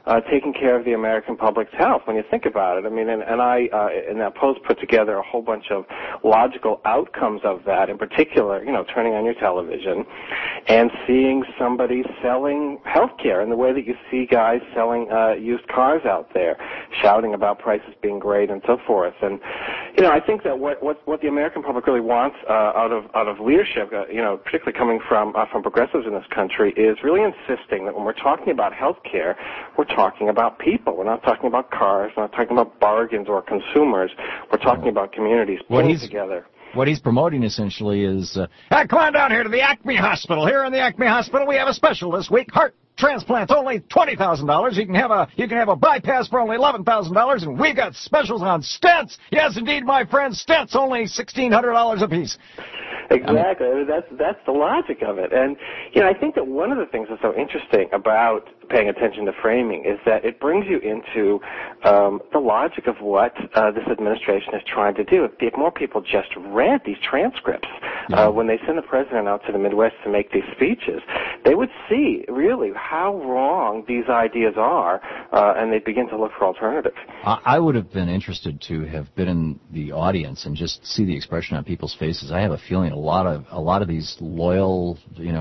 taking care of the American public's health when you think about it. I mean, and I, in that post, put together a whole bunch of logical outcomes of that, in particular, turning on your television and seeing somebody selling health care in the way that you see guys selling used cars out there, shouting about prices being great and so forth. And, I think that what the American public really wants out of leadership, particularly coming from progressives in this country, is really insisting that when we're talking about health care, we're talking about people. We're not talking about cars. We're not talking about bargains or consumers. We're talking about communities putting together.
What he's promoting essentially is, hey, come on down here to the Acme Hospital. Here in the Acme Hospital, we have a special this week. Heart transplants only $20,000. You can have a bypass for only $11,000, and we've got specials on stents. Yes, indeed, my friend, stents only $1,600 a piece.
Exactly. That's the logic of it. And, I think that one of the things that's so interesting about paying attention to framing is that it brings you into the logic of what this administration is trying to do. If more people just read these transcripts when they send the president out to the Midwest to make these speeches, they would see really how wrong these ideas are, and they'd begin to look for alternatives.
I would have been interested to have been in the audience and just see the expression on people's faces. I have a feeling a lot of these loyal,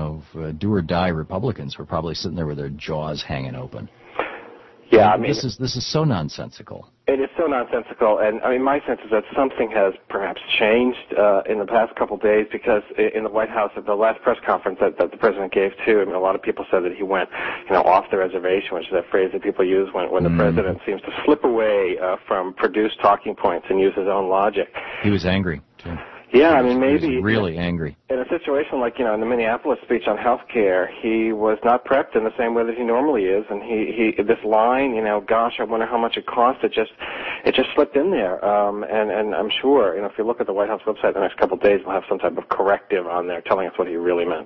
do or die Republicans were probably sitting there with their jaws hanging open.
Yeah, I mean,
this is so nonsensical.
It is so nonsensical, and my sense is that something has perhaps changed in the past couple of days, because in the White House at the last press conference that the president gave to, a lot of people said that he went, off the reservation, which is that phrase that people use when the president seems to slip away from produced talking points and use his own logic.
He was angry too.
Yeah, maybe
he was really angry.
In a situation like, in the Minneapolis speech on health care, he was not prepped in the same way that he normally is, and he this line, gosh, I wonder how much it cost, it just slipped in there. And I'm sure, if you look at the White House website the next couple of days, we'll have some type of corrective on there telling us what he really meant.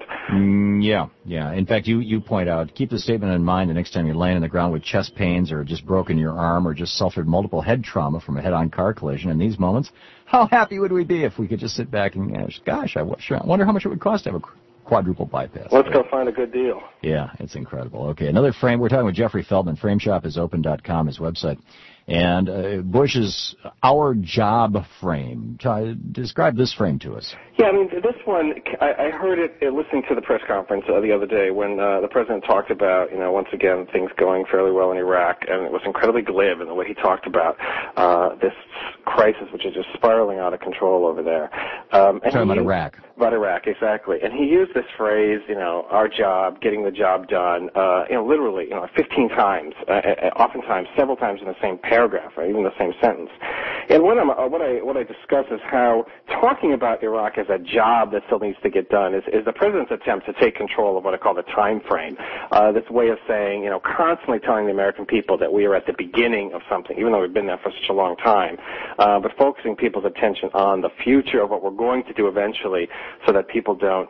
Yeah. In fact, you point out, keep the statement in mind the next time you're laying on the ground with chest pains or just broken your arm or just suffered multiple head trauma from a head-on car collision. In these moments, how happy would we be if we could just sit back and, gosh, I wonder how much it would cost to have a quadruple bypass.
Let's go find a good deal.
Yeah, it's incredible. Okay, another frame. We're talking with Jeffrey Feldman. FrameShopIsOpen.com, his website. And Bush's Our Job frame. Describe this frame to us.
Yeah, this one, I heard it listening to the press conference the other day when the president talked about, once again, things going fairly well in Iraq, and it was incredibly glib in the way he talked about this crisis, which is just spiraling out of control over there.
Talking about Iraq.
About Iraq, exactly. And he used this phrase, our job, getting the job done, literally, 15 times, oftentimes several times in the same paragraph, or even the same sentence. And what I discuss is how talking about Iraq as a job that still needs to get done is the president's attempt to take control of what I call the time frame. This way of saying, constantly telling the American people that we are at the beginning of something, even though we've been there for such a long time, but focusing people's attention on the future of what we're going to do eventually, so that people don't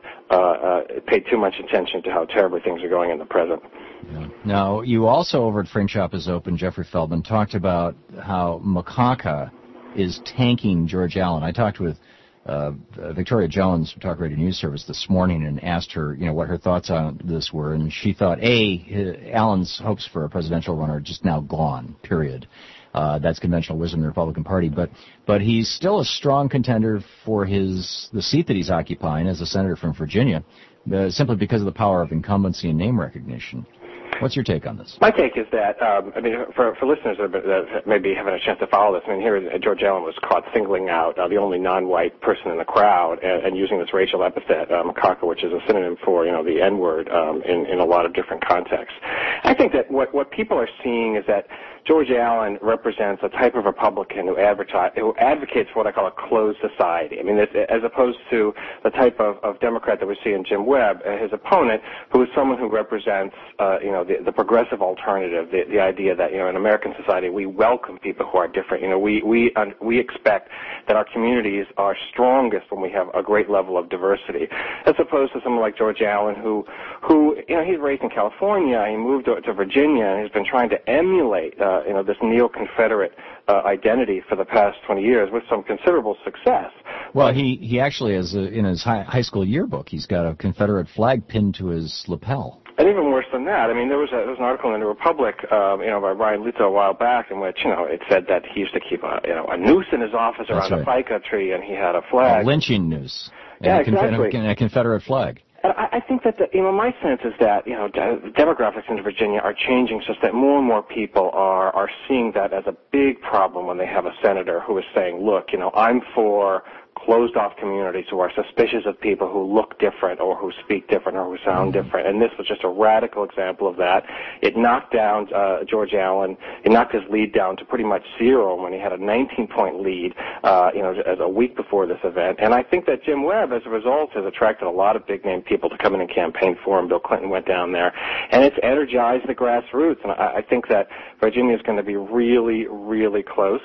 pay too much attention to how terribly things are going in the present.
Yeah. Now, you also, over at Frame Shop is Open, Jeffrey Feldman, talked about how Macaca is tanking George Allen. I talked with Victoria Jones from Talk Radio News Service this morning and asked her, what her thoughts on this were, and she thought, Allen's hopes for a presidential run are just now gone, period. That's conventional wisdom in the Republican Party, but he's still a strong contender for the seat that he's occupying as a senator from Virginia, simply because of the power of incumbency and name recognition. What's your take on this?
My take is that, for listeners that maybe haven't had a chance to follow this, here George Allen was caught singling out the only non-white person in the crowd and using this racial epithet, macaca, which is a synonym for, the N-word in a lot of different contexts. I think that what people are seeing is that George Allen represents a type of Republican who advocates for what I call a closed society. As opposed to the type of Democrat that we see in Jim Webb, his opponent, who is someone who represents, the progressive alternative, the idea that, in American society we welcome people who are different. We expect that our communities are strongest when we have a great level of diversity, as opposed to someone like George Allen, who he's raised in California, he moved to Virginia, and he's been trying to emulate this neo-Confederate identity for the past 20 years with some considerable success.
Well, he actually has, in his high school yearbook, he's got a Confederate flag pinned to his lapel.
And even worse than that, I mean, there was an article in the Republic, by Brian Luto a while back, in which it said that he used to keep a noose in his office around a FICA tree, and he had a flag,
a lynching noose,
exactly,
and a Confederate flag.
And I think that my sense is that the demographics in Virginia are changing, such that more and more people are seeing that as a big problem when they have a senator who is saying, look, I'm for closed-off communities who are suspicious of people who look different or who speak different or who sound different. And this was just a radical example of that. It knocked down George Allen. It knocked his lead down to pretty much zero when he had a 19-point lead, as a week before this event. And I think that Jim Webb, as a result, has attracted a lot of big-name people to come in and campaign for him. Bill Clinton went down there. And it's energized the grassroots. And I think that Virginia is going to be really, really close.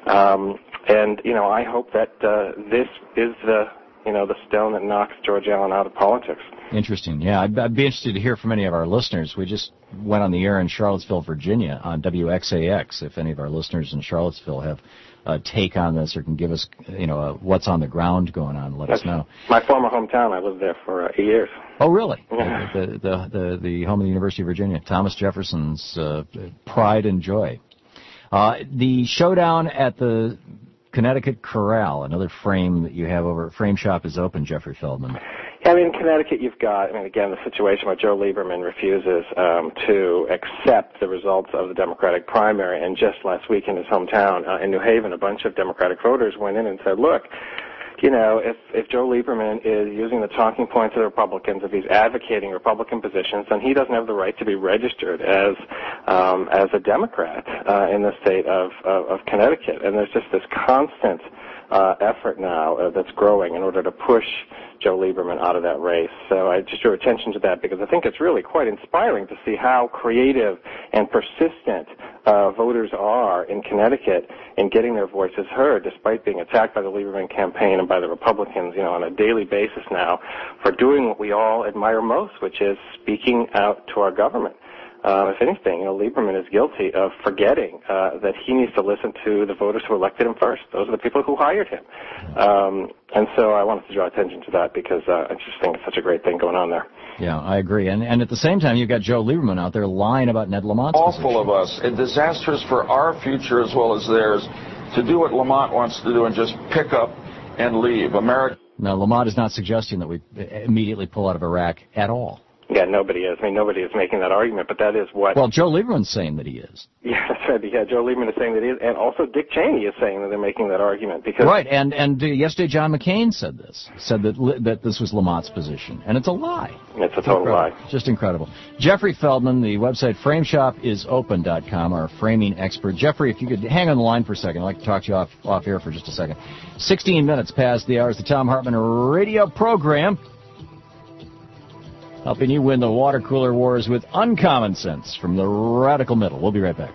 And I hope that this is the stone that knocks George Allen out of politics.
Interesting. Yeah, I'd be interested to hear from any of our listeners. We just went on the air in Charlottesville, Virginia, on WXAX. If any of our listeners in Charlottesville have a take on this or can give us, what's on the ground going on, let us know.
My former hometown. I lived there for 8 years.
Oh, really?
Yeah.
The home of the University of Virginia, Thomas Jefferson's pride and joy. The showdown at the Connecticut Corral, another frame that you have over at Frame Shop, is open, Jeffrey Feldman.
Yeah, in Connecticut you've got, again, the situation where Joe Lieberman refuses to accept the results of the Democratic primary, and just last week in his hometown in New Haven, a bunch of Democratic voters went in and said, look, if Joe Lieberman is using the talking points of the Republicans, if he's advocating Republican positions, then he doesn't have the right to be registered as a Democrat in the state of Connecticut. And there's just this constant effort now that's growing in order to push Joe Lieberman out of that race. So I just drew attention to that because I think it's really quite inspiring to see how creative and persistent voters are in Connecticut in getting their voices heard, despite being attacked by the Lieberman campaign and by the Republicans, on a daily basis now, for doing what we all admire most, which is speaking out to our government. If anything, Lieberman is guilty of forgetting that he needs to listen to the voters who elected him first. Those are the people who hired him. And so I wanted to draw attention to that because I just think it's such a great thing going on there.
Yeah, I agree. And at the same time, you've got Joe Lieberman out there lying about Ned Lamont's position.
Awful of us. And disastrous for our future as well as theirs to do what Lamont wants to do and just pick up and leave.
Now, Lamont is not suggesting that we immediately pull out of Iraq at all.
Yeah, nobody is. Nobody is making that argument, but that is what...
Well, Joe Lieberman's saying that he is.
Yeah, that's right. Yeah, Joe Lieberman is saying that he is, and also Dick Cheney is saying that they're making that argument because...
Right, and yesterday John McCain said that this was Lamont's position, and it's a lie.
It's a total lie.
Just incredible. Jeffrey Feldman, the website FrameShopIsOpen.com, our framing expert. Jeffrey, if you could hang on the line for a second, I'd like to talk to you off air for just a second. 16 minutes past the hour is the Thom Hartmann radio program, helping you win the water cooler wars with uncommon sense from the radical middle. We'll be right back.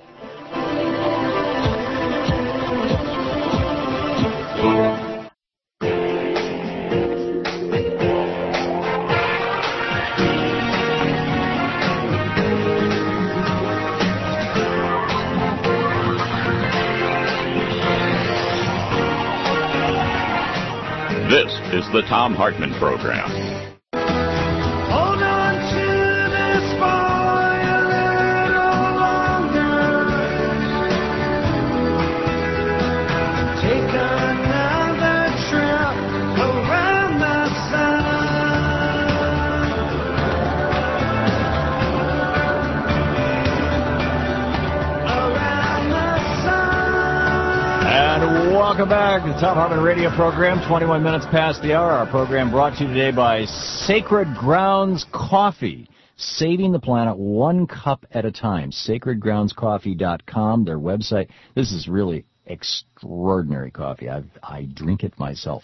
This is the Thom Hartmann Program.
Welcome back to the Thom Hartmann radio program, 21 minutes past the hour. Our program brought to you today by Sacred Grounds Coffee, saving the planet one cup at a time. SacredGroundsCoffee.com, their website. This is really extraordinary coffee. I drink it myself.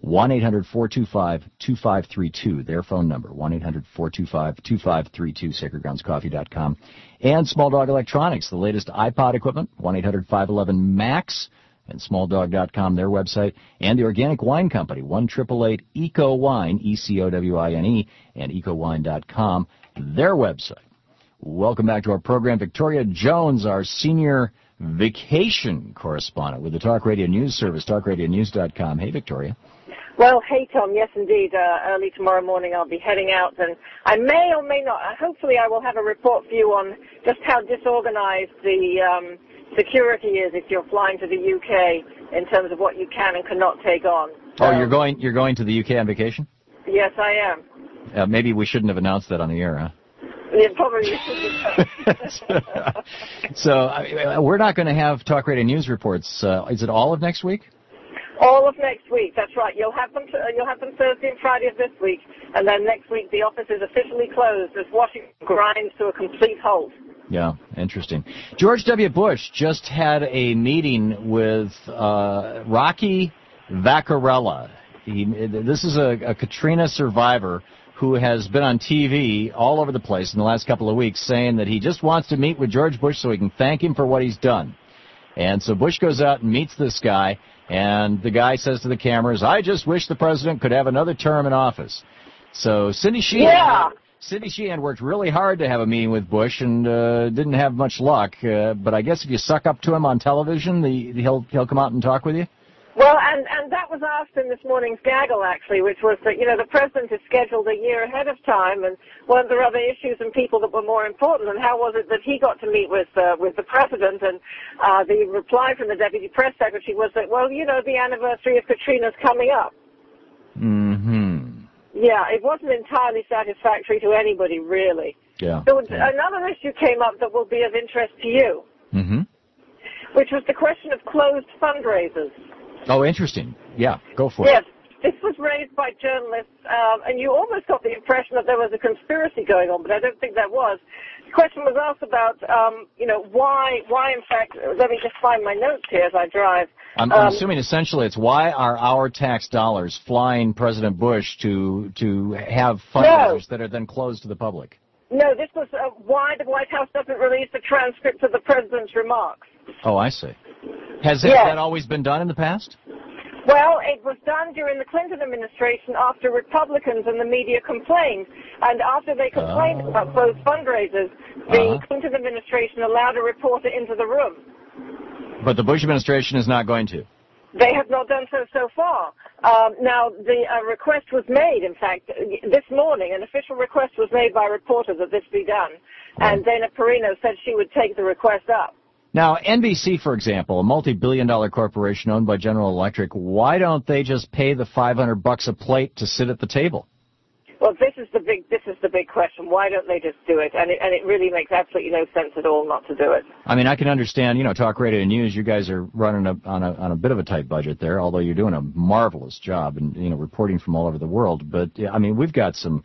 1-800-425-2532, their phone number, 1-800-425-2532, SacredGroundsCoffee.com. And Small Dog Electronics, the latest iPod equipment, 1-800-511-MAX. And SmallDog.com, their website, and the Organic Wine Company, 1-888-ECO-WINE, E-C-O-W-I-N-E, and EcoWine.com, their website. Welcome back to our program. Victoria Jones, our senior vacation correspondent with the Talk Radio News Service, TalkRadioNews.com. Hey, Victoria.
Well, hey, Tom, yes, indeed. Early tomorrow morning I'll be heading out, and I may or may not, hopefully I will have a report for you on just how disorganized the security is if you're flying to the UK in terms of what you can and cannot take on.
Oh, you're going to the UK on vacation?
Yes, I am.
Maybe we shouldn't have announced that on the air, huh?
Yeah, probably shouldn't.
So we're not going to have Talk Radio News reports. Is it all of next week?
All of next week, that's right. You'll have them Thursday and Friday of this week, and then next week the office is officially closed as Washington grinds to a complete halt.
Yeah, interesting. George W. Bush just had a meeting with Rocky Vaccarella. This is a Katrina survivor who has been on TV all over the place in the last couple of weeks saying that he just wants to meet with George Bush so he can thank him for what he's done. And so Bush goes out and meets this guy, and the guy says to the cameras, "I just wish the president could have another term in office." So Cindy Sheehan worked really hard to have a meeting with Bush and didn't have much luck. But I guess if you suck up to him on television, he'll come out and talk with you?
Well, and that was asked in this morning's gaggle, actually, which was that, the president is scheduled a year ahead of time, and weren't there other issues and people that were more important, and how was it that he got to meet with the president? And the reply from the deputy press secretary was that, well, the anniversary of Katrina's coming up.
Mm-hmm.
Yeah, it wasn't entirely satisfactory to anybody, really.
Yeah.
So another issue came up that will be of interest to you, which was the question of closed fundraisers.
Oh, interesting. Yeah, go for it.
Yes, this was raised by journalists, and you almost got the impression that there was a conspiracy going on, but I don't think that was. The question was asked about, why in fact, let me just find my notes here as I drive.
I'm assuming essentially it's why are our tax dollars flying President Bush to have fundraisers that are then closed to the public?
No, this was why the White House doesn't release the transcript of the president's remarks.
Oh, I see. Has that always been done in the past?
Well, it was done during the Clinton administration after Republicans and the media complained. And after they complained about closed fundraisers, the Clinton administration allowed a reporter into the room.
But the Bush administration is not going to.
They have not done so far. Now, the request was made, in fact, this morning. An official request was made by a reporter that this be done. And Dana Perino said she would take the request up.
Now, NBC, for example, a multi-billion-dollar corporation owned by General Electric, why don't they just pay the $500 a plate to sit at the table?
Well, this is the big question. Why don't they just do it? And it really makes absolutely no sense at all not to do it. I
mean, I can understand, Talk Radio News, you guys are running on a bit of a tight budget there, although you're doing a marvelous job and, reporting from all over the world. But, I mean, we've got some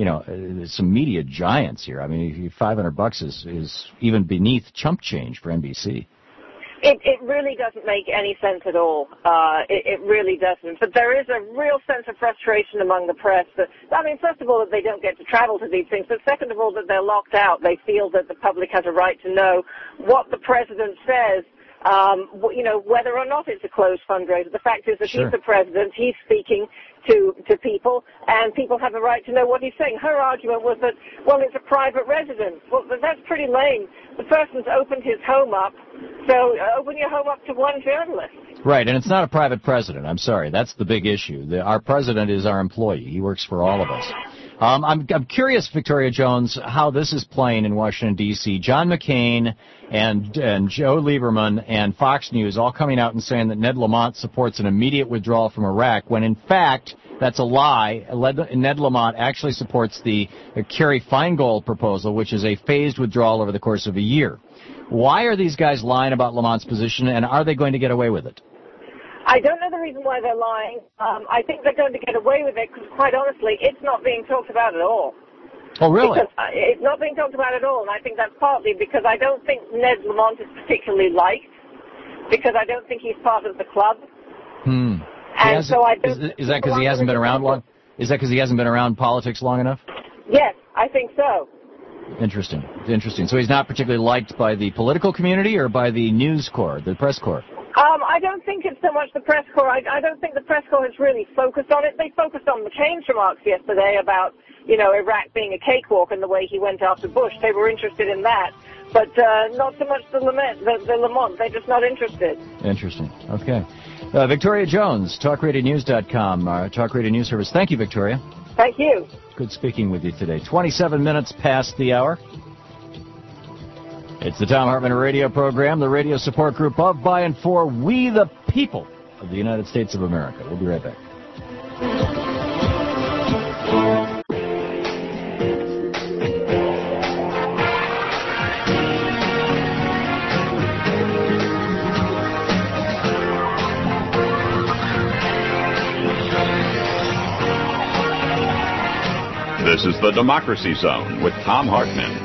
media giants here. I mean, $500 is even beneath chump change for NBC.
It really doesn't make any sense at all. It really doesn't. But there is a real sense of frustration among the press. First of all, that they don't get to travel to these things, but second of all, that they're locked out. They feel that the public has a right to know what the president says, whether or not it's a closed fundraiser. The fact is that he's the president, he's speaking to people, and people have a right to know what he's saying. Her argument was that, well, it's a private residence. Well, that's pretty lame. The person's opened his home up, so open your home up to one journalist.
Right, and it's not a private president. I'm sorry. That's the big issue. Our president is our employee. He works for all of us. I'm curious, Victoria Jones, how this is playing in Washington, D.C. John McCain and Joe Lieberman and Fox News all coming out and saying that Ned Lamont supports an immediate withdrawal from Iraq, when in fact that's a lie. Ned Lamont actually supports the Kerry Feingold proposal, which is a phased withdrawal over the course of a year. Why are these guys lying about Lamont's position, and are they going to get away with it?
I don't know the reason why they're lying. I think they're going to get away with it because, quite honestly, it's not being talked about at all.
Oh, really?
Because, it's not being talked about at all, and I think that's partly because I don't think Ned Lamont is particularly liked, because I don't think he's part of the club. And so I don't.
Is that because he hasn't been around long? Is that because he hasn't been around politics long enough?
Yes, I think so.
Interesting. So he's not particularly liked by the political community or by the news corps, the press corps?
I don't think it's so much the press corps. I don't think the press corps has really focused on it. They focused on McCain's remarks yesterday about, Iraq being a cakewalk and the way he went after Bush. They were interested in that. But not so much the Lamont. They're just not interested.
Interesting. Okay. Victoria Jones, TalkRadioNews.com, our Talk Radio News Service. Thank you, Victoria.
Thank you.
Good speaking with you today. 27 minutes past the hour. It's the Thom Hartmann Radio program, the radio support group of, by, and for we the people of the United States of America. We'll be right back.
This is the Democracy Zone with Thom Hartmann.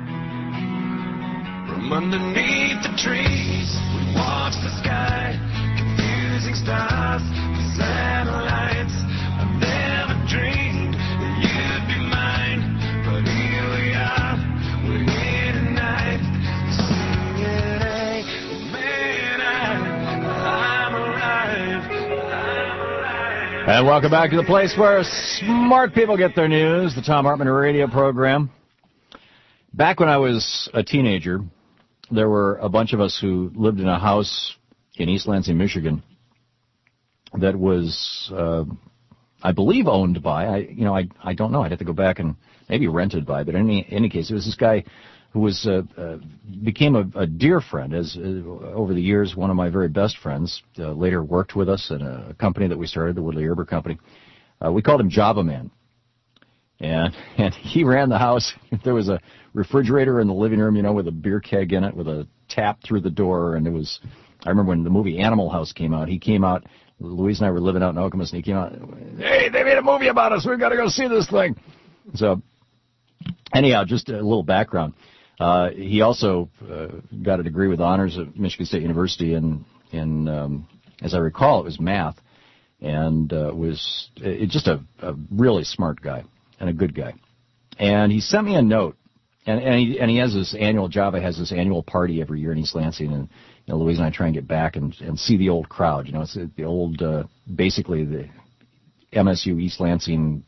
From underneath the trees, we watch the sky, confusing stars, satellites. I never dreamed that you'd be mine, but here we are, we're here tonight. Singing, man, I'm alive.
And welcome back to the place where smart people get their news, the Thom Hartmann Radio program. Back when I was a teenager, there were a bunch of us who lived in a house in East Lansing, Michigan, that was, I believe, owned by, I don't know, I'd have to go back and maybe rented by, but in any case, it was this guy who was became a dear friend, as over the years, one of my very best friends, later worked with us in a company that we started, the Woodley Herber Company. We called him Java Man. And he ran the house. There was a refrigerator in the living room, with a beer keg in it, with a tap through the door. And I remember when the movie Animal House came out, he came out, Louise and I were living out in Okemos, and he came out, hey, they made a movie about us. We've got to go see this thing. So, anyhow, just a little background. He also got a degree with honors at Michigan State University in as I recall, it was math. And was just a really smart guy. And a good guy. And he sent me a note, and he has this annual, Java has this annual party every year in East Lansing, and Louise and I try and get back and see the old crowd. It's the old, basically the MSU East Lansing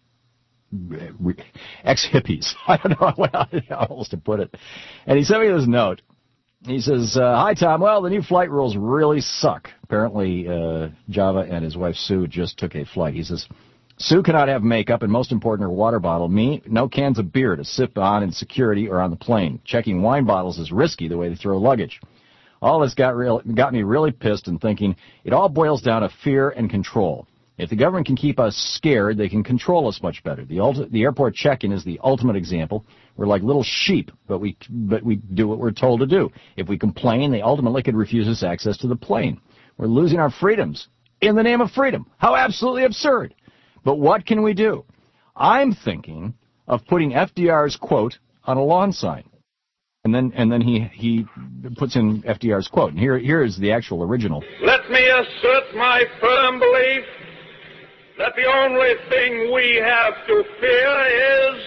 ex-hippies. I don't know how else to put it. And he sent me this note. He says, hi, Tom. Well, the new flight rules really suck. Apparently, Java and his wife, Sue, just took a flight. He says, Sue cannot have makeup, and most important, her water bottle. Me, no cans of beer to sip on in security or on the plane. Checking wine bottles is risky the way they throw luggage. All this got me really pissed and thinking it all boils down to fear and control. If the government can keep us scared, they can control us much better. The airport check-in is the ultimate example. We're like little sheep, but we do what we're told to do. If we complain, they ultimately could refuse us access to the plane. We're losing our freedoms in the name of freedom. How absolutely absurd. But what can we do? I'm thinking of putting FDR's quote on a lawn sign. And then he puts in FDR's quote. And here is the actual original.
Let me assert my firm belief that the only thing we have to fear is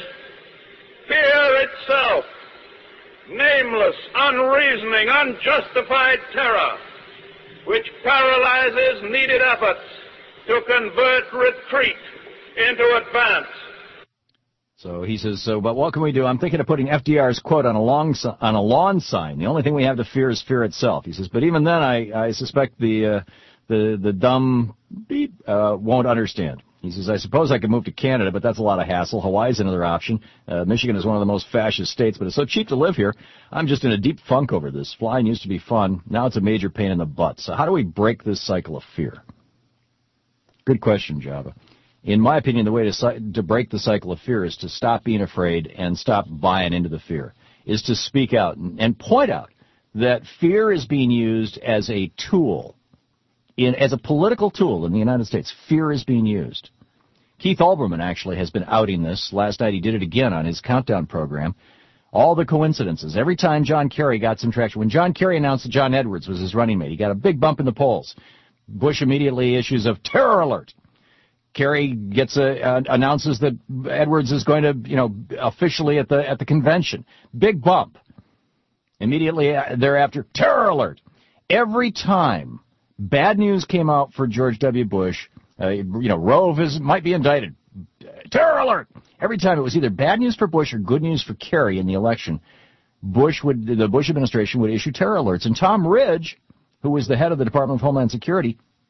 fear itself. Nameless, unreasoning, unjustified terror, which paralyzes needed efforts to convert retreat into advance.
So he says, but what can we do? I'm thinking of putting FDR's quote on a lawn sign. The only thing we have to fear is fear itself. He says, but even then I suspect the dumb beep won't understand. He says, I suppose I could move to Canada, but that's a lot of hassle. Hawaii's another option. Michigan is one of the most fascist states, but it's so cheap to live here. I'm just in a deep funk over this. Flying used to be fun. Now it's a major pain in the butt. So how do we break this cycle of fear? Good question, Java. In my opinion, the way to break the cycle of fear is to stop being afraid and stop buying into the fear, is to speak out and point out that fear is being used as a tool, as a political tool in the United States. Fear is being used. Keith Olbermann actually has been outing this. Last night he did it again on his countdown program. All the coincidences. Every time John Kerry got some traction, when John Kerry announced that John Edwards was his running mate, he got a big bump in the polls. Bush immediately issues a terror alert. Kerry announces that Edwards is going to, officially at the convention. Big bump. Immediately thereafter, terror alert. Every time bad news came out for George W. Bush, Roe might be indicted. Terror alert. Every time it was either bad news for Bush or good news for Kerry in the election, the Bush administration would issue terror alerts. And Tom Ridge, who was the head of the Department of Homeland Security,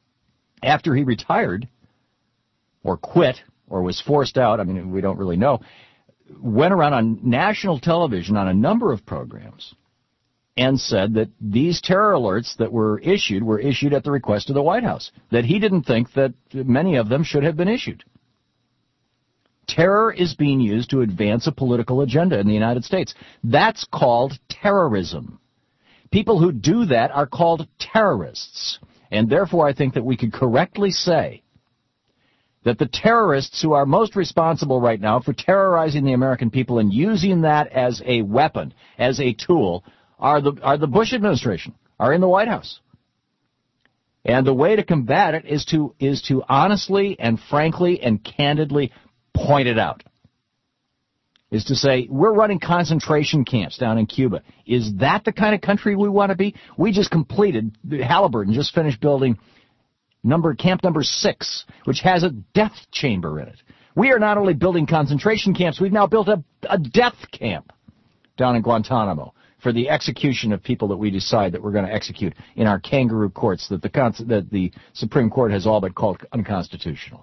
after he retired or quit or was forced out, I mean, we don't really know, went around on national television on a number of programs and said that these terror alerts that were issued at the request of the White House, that he didn't think that many of them should have been issued. Terror is being used to advance a political agenda in the United States. That's called terrorism. People who do that are called terrorists. And therefore, I think that we could correctly say that the terrorists who are most responsible right now for terrorizing the American people and using that as a weapon, as a tool, are the Bush administration, are in the White House. And the way to combat it is to honestly and frankly and candidly point it out. Is to say, we're running concentration camps down in Cuba. Is that the kind of country we want to be? We just completed, Halliburton just finished building camp number 6, which has a death chamber in it. We are not only building concentration camps, we've now built a death camp down in Guantanamo for the execution of people that we decide that we're going to execute in our kangaroo courts that the Supreme Court has all but called unconstitutional.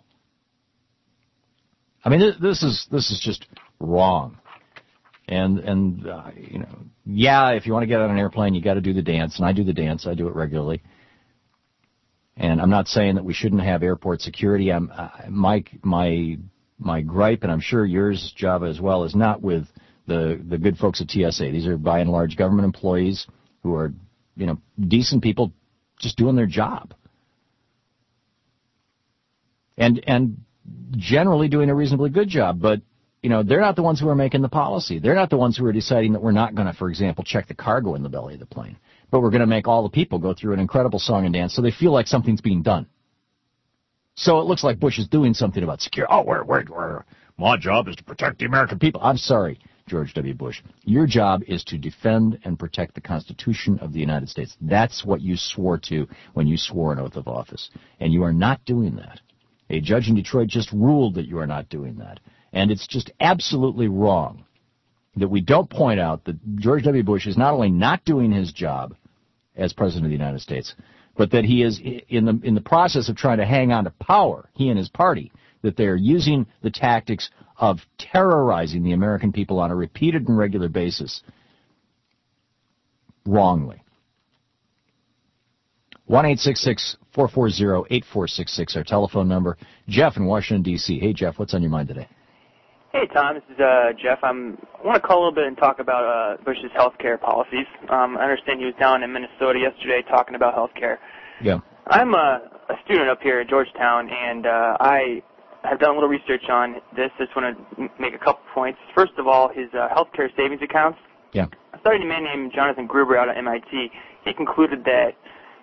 I mean, this is just wrong. And you know, yeah, if you want to get on an airplane, you got to do the dance, and I do the dance. I do it regularly. And I'm not saying that we shouldn't have airport security. My gripe, and I'm sure yours, Java, as well, is not with the good folks at TSA. These are by and large government employees who are, you know, decent people just doing their job. And generally doing a reasonably good job, but you know, they're not the ones who are making the policy. They're not the ones who are deciding that we're not going to, for example, check the cargo in the belly of the plane, but we're going to make all the people go through an incredible song and dance so they feel like something's being done. So it looks like Bush is doing something about security. Oh, my job is to protect the American people. I'm sorry, George W. Bush. Your job is to defend and protect the Constitution of the United States. That's what you swore to when you swore an oath of office, and you are not doing that. A judge in Detroit just ruled that you are not doing that. And it's just absolutely wrong that we don't point out that George W. Bush is not only not doing his job as President of the United States, but that he is in the process of trying to hang on to power, he and his party, that they are using the tactics of terrorizing the American people on a repeated and regular basis wrongly. 1-866-440-8466, our telephone number. Jeff in Washington, D.C. Hey, Jeff, what's on your mind today?
Hey, Tom, this is Jeff. I want to call a little bit and talk about Bush's health care policies. I understand he was down in Minnesota yesterday talking about health care.
Yeah.
I'm a student up here at Georgetown, and I have done a little research on this. I just want to make a couple points. First of all, his health care savings accounts.
Yeah.
I studied a man named Jonathan Gruber out at MIT. He concluded that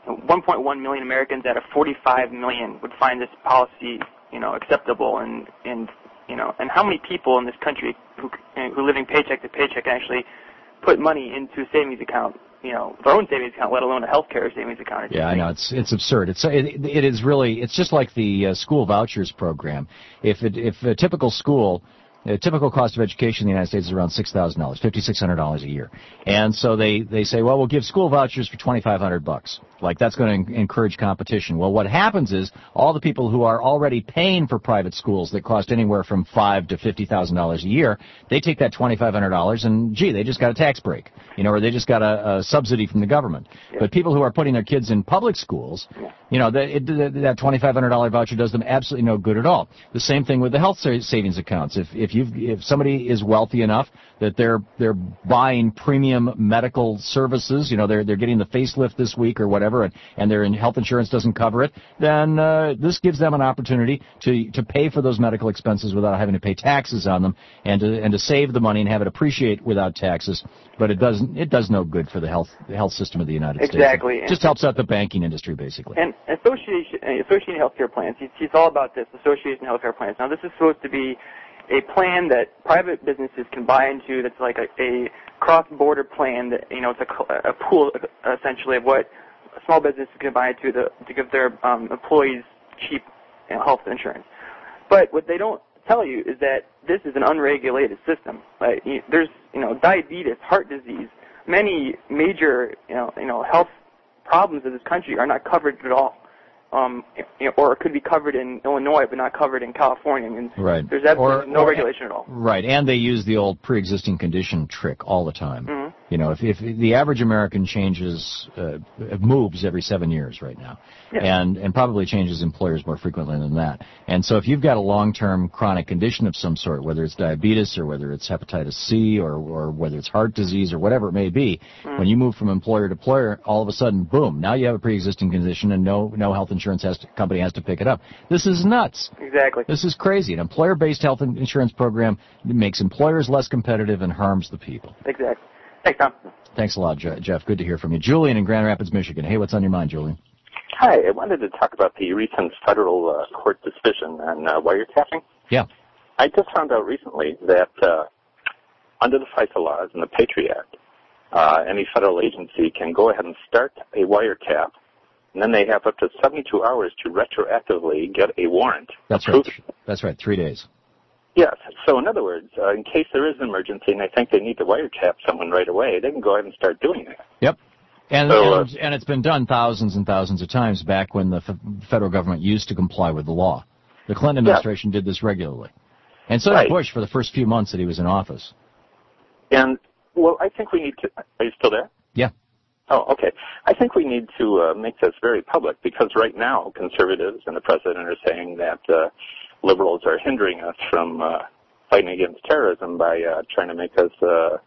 1.1 million Americans out of 45 million would find this policy, you know, acceptable, and you know, and how many people in this country who are living paycheck to paycheck actually put money into a savings account, you know, their own savings account, let alone a healthcare savings account.
Yeah, I know, it's absurd. It is really, it's just like the school vouchers program. If a typical school, a typical cost of education in the United States is around $6,000, $5,600 a year. And so they say, well, we'll give school vouchers for $2,500. Like, that's going to encourage competition. Well, what happens is all the people who are already paying for private schools that cost anywhere from $5,000 to $50,000 a year, they take that $2,500 and, gee, they just got a tax break, you know, or they just got a subsidy from the government. Yeah. But people who are putting their kids in public schools, you know, that $2,500 voucher does them absolutely no good at all. The same thing with the health savings accounts. If somebody is wealthy enough that they're buying premium medical services, you know, they're getting the facelift this week or whatever, and their health insurance doesn't cover it, then this gives them an opportunity to pay for those medical expenses without having to pay taxes on them, and to save the money and have it appreciate without taxes. But it does no good for the health system of the United States.
Exactly.
It just helps out the banking industry, basically.
And associated healthcare plans. He's all about this, association healthcare plans. Now, this is supposed to be a plan that private businesses can buy into. That's like a cross-border plan that, you know, it's a pool essentially of what a small business can buy into to give their employees cheap, you know, health insurance. But what they don't tell you is that this is an unregulated system. There's, you know, diabetes, heart disease, many major, you know, health problems in this country are not covered at all. or it could be covered in Illinois but not covered in California. I mean,
right.
There's absolutely no regulation at all.
Right, and they use the old pre-existing condition trick all the time.
Mm-hmm.
You know, if the average American moves every 7 years right now, and probably changes employers more frequently than that. And so if you've got a long-term chronic condition of some sort, whether it's diabetes or whether it's hepatitis C or whether it's heart disease or whatever it may be, when you move from employer to employer, all of a sudden, boom, now you have a pre-existing condition and no health insurance company has to pick it up. This is nuts.
Exactly.
This is crazy. An employer-based health insurance program makes employers less competitive and harms the people.
Exactly. Thanks, Tom.
Thanks a lot, Jeff. Good to hear from you. Julian in Grand Rapids, Michigan. Hey, what's on your mind, Julian?
Hi, I wanted to talk about the recent federal court decision on wiretapping.
Yeah.
I just found out recently that under the FISA laws and the Patriot Act, any federal agency can go ahead and start a wiretap, and then they have up to 72 hours to retroactively get a warrant.
That's right. That's right, 3 days.
Yes. So in other words, in case there is an emergency and they think they need to wiretap someone right away, they can go ahead and start doing that.
Yep. And it's been done thousands and thousands of times back when the federal government used to comply with the law. The Clinton administration did this regularly. And so did Bush for the first few months that he was in office.
And, well, I think we need to... Are you still there?
Yeah.
Oh, okay. I think we need to make this very public because right now conservatives and the president are saying that liberals are hindering us from fighting against terrorism by trying to make us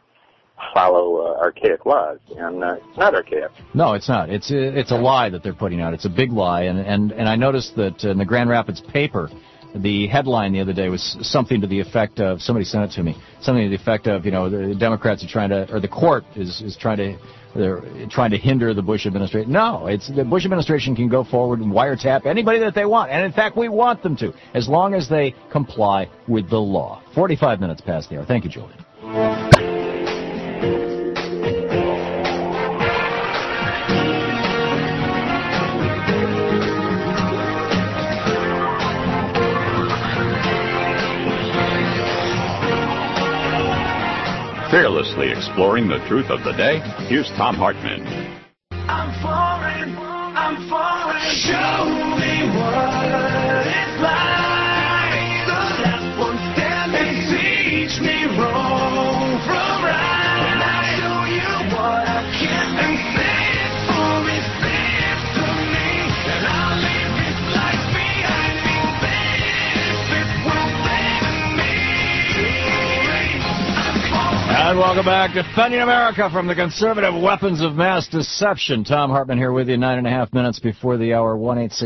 follow archaic laws, and it's not archaic.
No, it's not. It's a lie that they're putting out. It's a big lie, and I noticed that in the Grand Rapids paper, the headline the other day was something to the effect of, somebody sent it to me, something to the effect of, the Democrats are trying to, or the court is trying to hinder the Bush administration. No, it's the Bush administration can go forward and wiretap anybody that they want, and in fact we want them to, as long as they comply with the law. 45 minutes past the hour. Thank you, Julian.
Fearlessly exploring the truth of the day, here's Tom Hartman.
I'm falling, show me what it's like. The last one standing, teach me wrong from right. And I'll show you what I can, and say it for me, say it to me. And I'll leave this life behind me, if it will save me.
And welcome back, Defending America from the Conservative Weapons of Mass Deception. Tom Hartman here with you, 9.5 minutes before the hour.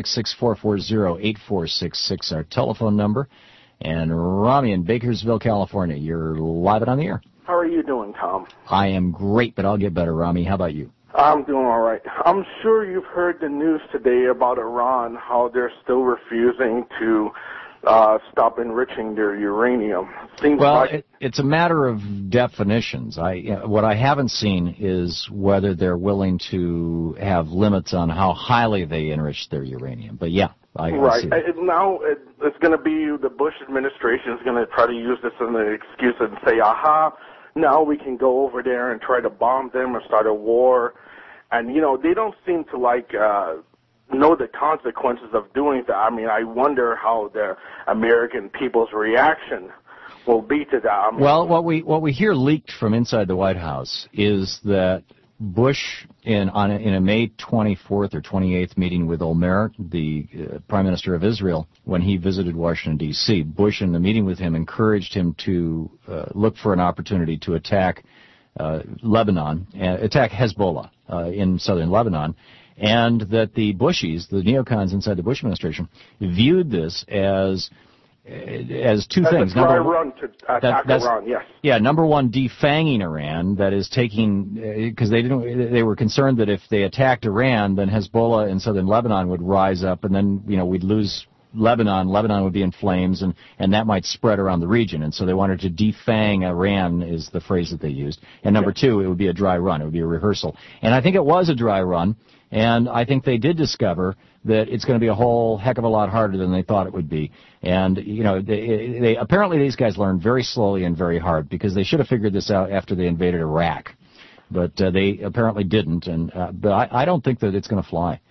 1-866-440-8466, our telephone number. And Rami in Bakersville, California, you're live and on the air.
How are you doing, Tom?
I am great, but I'll get better, Rami. How about you?
I'm doing all right. I'm sure you've heard the news today about Iran, how they're still refusing to stop enriching their uranium.
It's a matter of definitions. What I haven't seen is whether they're willing to have limits on how highly they enrich their uranium. But yeah, I see that.
Now it's going to be the Bush administration is going to try to use this as an excuse and say, aha, now we can go over there and try to bomb them or start a war. And, they don't seem to know the consequences of doing that. I mean, I wonder how the American people's reaction will be to that.
Well, what we hear leaked from inside the White House is that Bush, in a May 24th or 28th meeting with Olmert, the Prime Minister of Israel, when he visited Washington, D.C., Bush, in the meeting with him, encouraged him to look for an opportunity to attack Lebanon, attack Hezbollah in southern Lebanon, and that the Bushies, the neocons inside the Bush administration, viewed this as two things.
A dry run to attack Iran, yes.
Yeah, number one, defanging Iran. That is because they were concerned that if they attacked Iran, then Hezbollah in southern Lebanon would rise up, and then we'd lose Lebanon. Lebanon would be in flames, and that might spread around the region. And so they wanted to defang Iran, is the phrase that they used. And number two, it would be a dry run. It would be a rehearsal. And I think it was a dry run. And I think they did discover that it's going to be a whole heck of a lot harder than they thought it would be. And, they apparently these guys learned very slowly and very hard, because they should have figured this out after they invaded Iraq. But they apparently didn't. But I don't think that it's going to fly.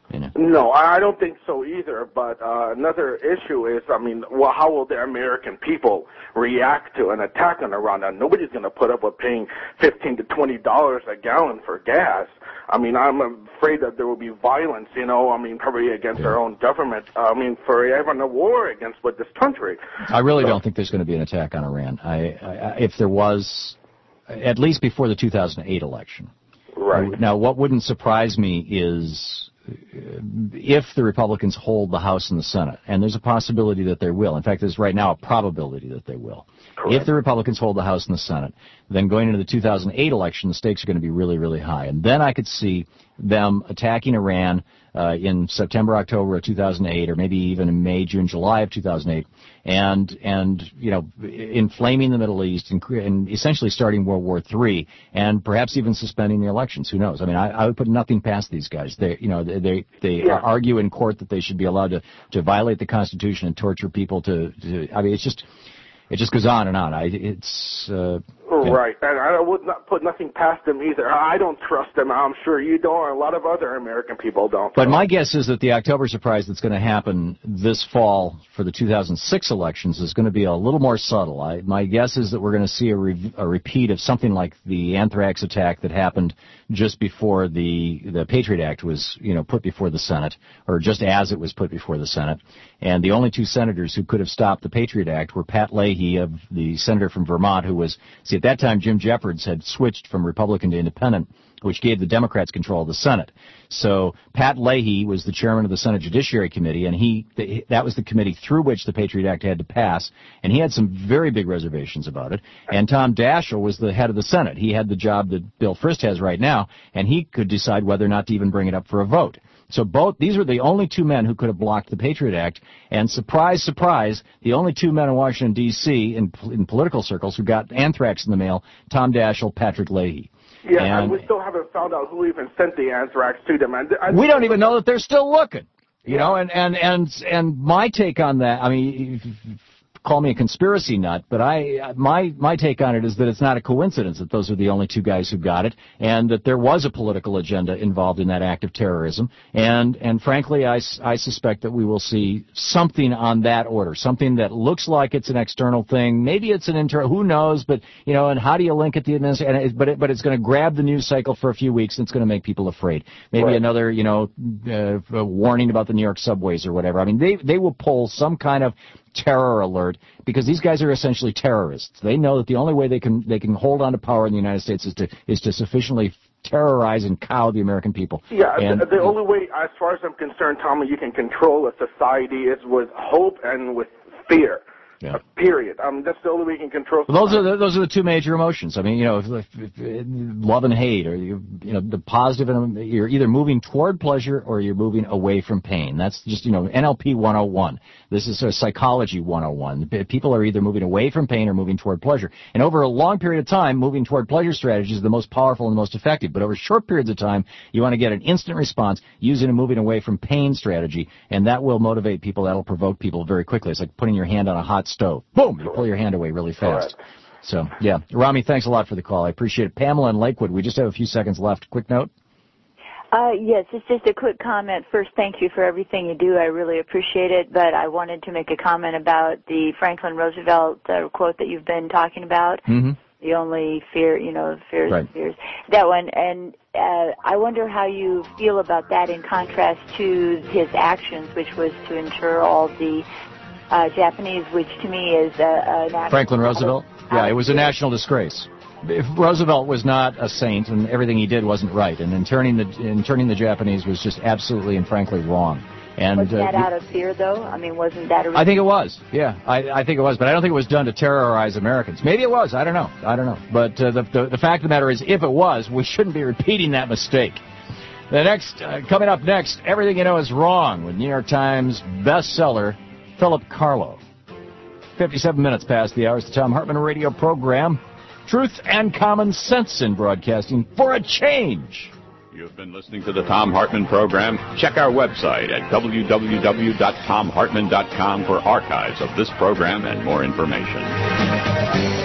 You know?
No, I don't think so either. But another issue is, I mean, well, how will the American people react to an attack on Iran? Now, nobody's going to put up with paying $15 to $20 a gallon for gas. I mean, I'm afraid that there will be violence, you know, I mean, probably against our own government. I mean, for having a war against with this country.
I really don't think there's going to be an attack on Iran. If there was, at least before the 2008 election.
Right.
Now, what wouldn't surprise me is if the Republicans hold the House and the Senate, and there's a possibility that they will. In fact, there's right now a probability that they will. Correct. If the Republicans hold the House and the Senate, then going into the 2008 election, the stakes are going to be really, really high. And then I could see them attacking Iran in September, October of 2008, or maybe even in May, June, July of 2008, and you know, inflaming the Middle East and essentially starting World War III, and perhaps even suspending the elections. Who knows? I mean, I would put nothing past these guys. They argue in court that they should be allowed to violate the Constitution and torture people. I mean, it just goes on and on.
Right, and I would not put nothing past them either. I don't trust them. I'm sure you don't, and a lot of other American people don't.
But my guess is that the October surprise that's going to happen this fall for the 2006 elections is going to be a little more subtle. My guess is that we're going to see a repeat of something like the anthrax attack that happened just before the Patriot Act was, you know, put before the Senate, or just as it was put before the Senate. And the only two senators who could have stopped the Patriot Act were Pat Leahy, of the senator from Vermont, who was, at that time, Jim Jeffords had switched from Republican to Independent, which gave the Democrats control of the Senate. So Pat Leahy was the chairman of the Senate Judiciary Committee, and that was the committee through which the Patriot Act had to pass, and he had some very big reservations about it. And Tom Daschle was the head of the Senate. He had the job that Bill Frist has right now, and he could decide whether or not to even bring it up for a vote. So these were the only two men who could have blocked the Patriot Act, and surprise, surprise, the only two men in Washington, D.C., in political circles who got anthrax in the mail, Tom Daschle, Patrick Leahy.
Yeah, and we still haven't found out who even sent the anthrax to them. And
we don't even know that they're still looking. You know, and my take on that, I mean, call me a conspiracy nut, but my take on it is that it's not a coincidence that those are the only two guys who got it, and that there was a political agenda involved in that act of terrorism. And frankly, I suspect that we will see something on that order, something that looks like it's an external thing. Maybe it's an internal. Who knows? But you know, and how do you link it to the administration? But it's going to grab the news cycle for a few weeks, and it's going to make people afraid. Maybe another, you know, warning about the New York subways or whatever. I mean, they will pull some kind of terror alert, because these guys are essentially terrorists. They know that the only way they can hold on to power in the United States is to sufficiently terrorize and cow the American people.
Yeah, and the only way, as far as I'm concerned, Tommy, you can control a society is with hope and with fear.
Yeah.
Period. That's the only way you can control.
Well, those are the two major emotions. I mean, you know, if love and hate, or you know, the positive, and you're either moving toward pleasure or you're moving away from pain. That's just, you know, NLP 101. This is a psychology 101. People are either moving away from pain or moving toward pleasure. And over a long period of time, moving toward pleasure strategy is the most powerful and the most effective. But over short periods of time, you want to get an instant response using a moving away from pain strategy, and that will motivate people. That'll provoke people very quickly. It's like putting your hand on a hot stove. Boom! You pull your hand away really fast. Correct. So, yeah. Rami, thanks a lot for the call. I appreciate it. Pamela in Lakewood, we just have a few seconds left. Quick note?
Yes, it's just a quick comment. First, thank you for everything you do. I really appreciate it. But I wanted to make a comment about the Franklin Roosevelt quote that you've been talking about.
Mm-hmm.
The only fear, you know, fears,
right.
Fears. That one. And I wonder how you feel about that in contrast to his actions, which was to inter all the Japanese, which to me is a national...
Franklin Roosevelt? Yeah, it was a national disgrace. If Roosevelt was not a saint, and everything he did wasn't right, and interning the Japanese was just absolutely and frankly wrong. And
was that out of fear, though? I mean, wasn't that a...
I think it was, yeah. I think it was, but I don't think it was done to terrorize Americans. Maybe it was, I don't know. But the fact of the matter is, if it was, we shouldn't be repeating that mistake. Coming up next, Everything You Know Is Wrong, with New York Times bestseller Philip Carlo. 57 minutes past the hour. It's the Thom Hartmann radio program. Truth and common sense in broadcasting for a change.
You've been listening to the Thom Hartmann program. Check our website at www.thomhartmann.com for archives of this program and more information.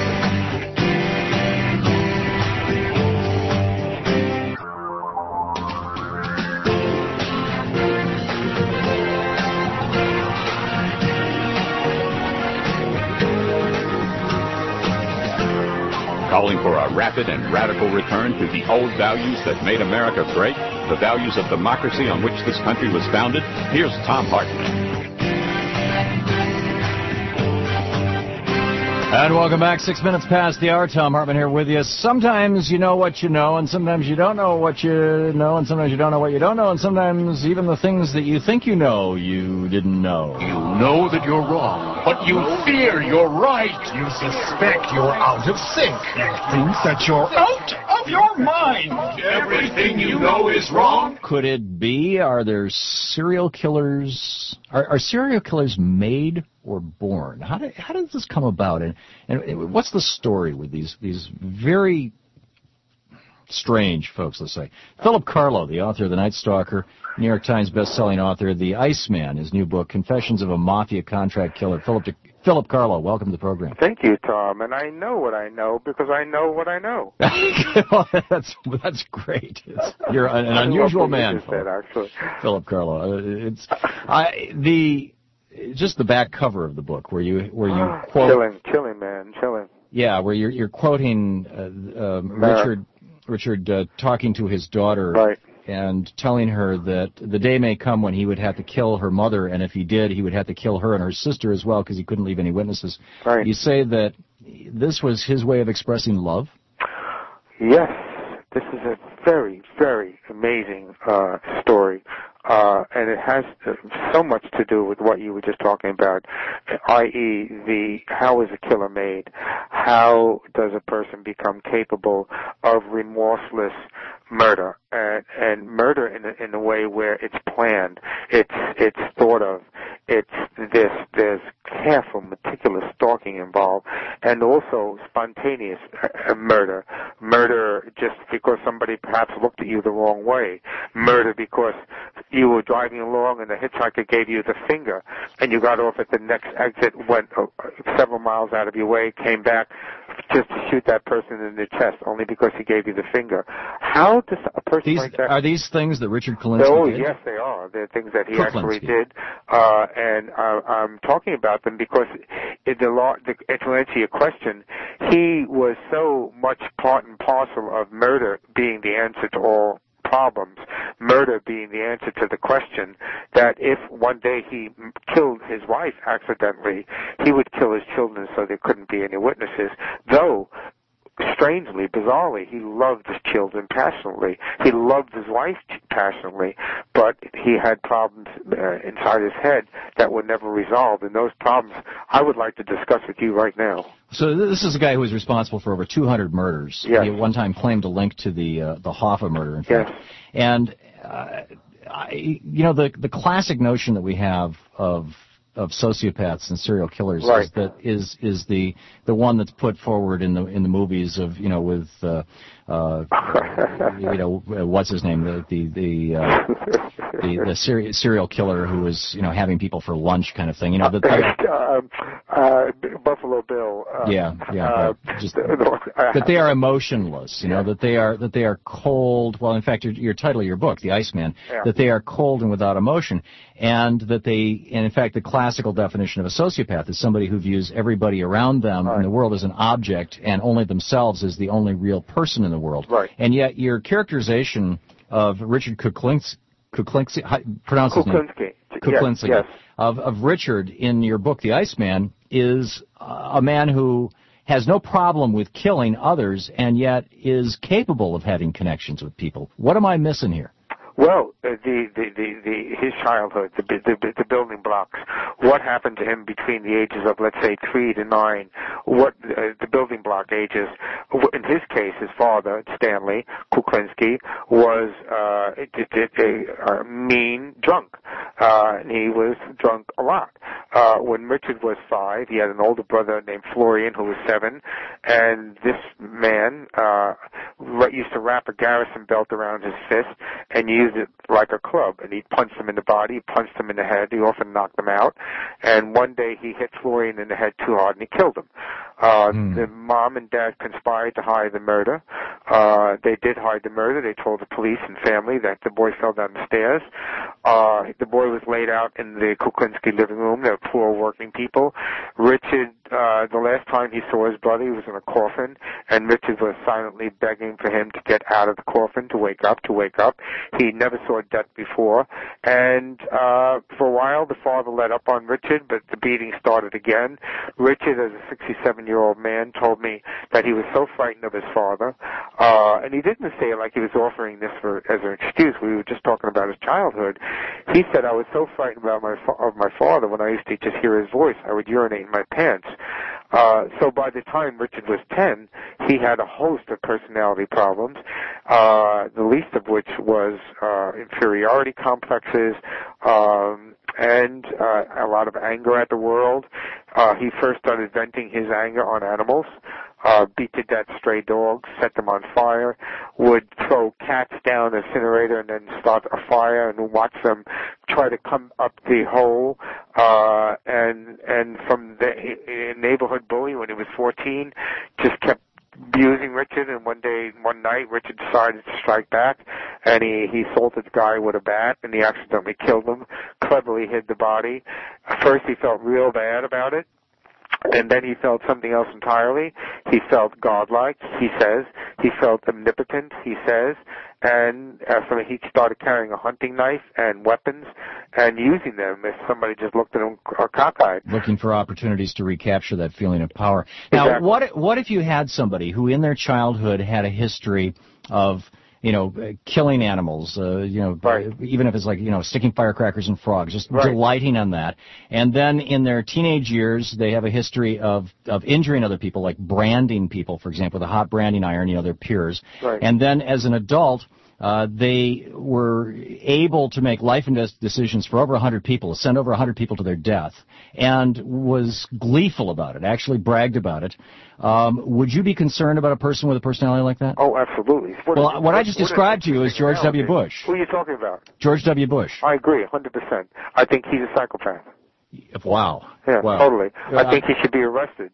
calling for a rapid and radical return to the old values that made America great, the values of democracy on which this country was founded. Here's Thom Hartmann.
And welcome back. 6 minutes past the hour. Thom Hartmann here with you. Sometimes you know what you know, and sometimes you don't know what you know, and sometimes you don't know what you don't know, and sometimes even the things that you think you know, you didn't know.
You know that you're wrong, but you fear you're right. You suspect you're out of sync. You think that you're out of your mind. Everything you know is wrong.
Could it be? Are there serial killers? Are serial killers made or born? How does this come about? And what's the story with these very strange folks, let's say? Philip Carlo, the author of The Night Stalker, New York Times best-selling author, The Iceman, his new book, Confessions of a Mafia Contract Killer. Philip Carlo, welcome to the program.
Thank you, Tom. And I know what I know because I know what I know.
Well, that's great. You're an unusual man, Philip Carlo. Just the back cover of the book, where you quote
chilling.
Yeah, where you're quoting Richard talking to his daughter,
right,
and telling her that the day may come when he would have to kill her mother, and if he did, he would have to kill her and her sister as well because he couldn't leave any witnesses.
Right.
You say that this was his way of expressing love?
Yes, this is a very, very amazing story. And it has so much to do with what you were just talking about, i.e., how is a killer made? How does a person become capable of remorseless murder? And murder in a way where it's planned, it's thought of, there's careful, meticulous stalking involved, and also spontaneous murder. Murder just because somebody perhaps looked at you the wrong way. Murder because you were driving along and the hitchhiker gave you the finger, and you got off at the next exit, went several miles out of your way, came back just to shoot that person in the chest only because he gave you the finger. How does a person like that...
Are these things that Richard Kulinski did?
Yes, they are. They're things that he actually did. And I'm talking about them because to answer your question, he was so much part and parcel of murder being the answer to all problems, murder being the answer to the question, that if one day he killed his wife accidentally, he would kill his children so there couldn't be any witnesses, though strangely, bizarrely, he loved his children passionately. He loved his wife passionately, but he had problems inside his head that were never resolved, and those problems I would like to discuss with you right now.
So this is a guy who was responsible for over 200 murders.
Yes.
He at one time claimed a link to the Hoffa murder, in fact.
Yes.
And, the classic notion that we have of sociopaths and serial killers
right.
is the one that's put forward in the movies of with what's his name, the serial killer who was having people for lunch kind of thing,
Buffalo Bill.
That they are emotionless, that they are cold. Well, in fact, your title of your book, The Iceman, that they are cold and without emotion, and in fact, the classical definition of a sociopath is somebody who views everybody around them in the world as an object, and only themselves as the only real person in the world.
Right.
And yet, your characterization of Richard Kuklinski, pronounce his name. Kuklinski.
Yes.
Of Richard in your book, The Iceman, is a man who has no problem with killing others and yet is capable of having connections with people. What am I missing here?
Well, his childhood, the building blocks, what happened to him between the ages of, let's say, 3 to 9, what the building block ages. In his case, his father, Stanley Kuklinski, was a mean drunk. And he was drunk a lot. When Richard was 5, he had an older brother named Florian who was 7, and this man used to wrap a garrison belt around his fist and used it like a club, and he punched him in the body, he punched him in the head, he often knocked him out, and one day he hit Florian in the head too hard and he killed him. The mom and dad conspired to hide the murder. They did hide the murder. They told the police and family that the boy fell down the stairs. The boy was laid out in the Kuklinski living room. They were poor working people. Richard, the last time he saw his brother, he was in a coffin, and Richard was silently begging for him to get out of the coffin, to wake up, to wake up. He never saw death before. And for a while, the father let up on Richard, but the beating started again. Richard, as a 67-year-old man, told me that he was so frightened of his father, and he didn't say it like he was offering this as an excuse. We were just talking about his childhood. He said, I was so frightened of my father when I used to just hear his voice, I would urinate in my pants. So by the time Richard was 10, he had a host of personality problems, the least of which was inferiority complexes, and a lot of anger at the world. He first started venting his anger on animals, beat to death stray dogs, set them on fire, would throw cats down an incinerator and then start a fire and watch them try to come up the hole, and from the neighborhood bully when he was 14, just kept abusing Richard, and one night, Richard decided to strike back, and he assaulted the guy with a bat, and he accidentally killed him, cleverly hid the body. At first, he felt real bad about it, and then he felt something else entirely. He felt godlike, he says. He felt omnipotent, he says. And so he started carrying a hunting knife and weapons and using them if somebody just looked at him cockeyed.
Looking for opportunities to recapture that feeling of power. Now,
Exactly.
what if you had somebody who in their childhood had a history of killing animals, even if it's like, sticking firecrackers and frogs, just delighting on that. And then in their teenage years, they have a history of injuring other people, like branding people, for example, with a hot branding iron, their peers.
Right.
And then as an adult, they were able to make life and death decisions for over 100 people, send over 100 people to their death, and was gleeful about it, actually bragged about it. Would you be concerned about a person with a personality like that?
Oh, absolutely.
What I just described to you is George W. Bush.
Who are you talking about?
George W. Bush.
I agree, 100%. I think he's a psychopath.
Wow.
Yeah,
wow.
Totally. I think he should be arrested.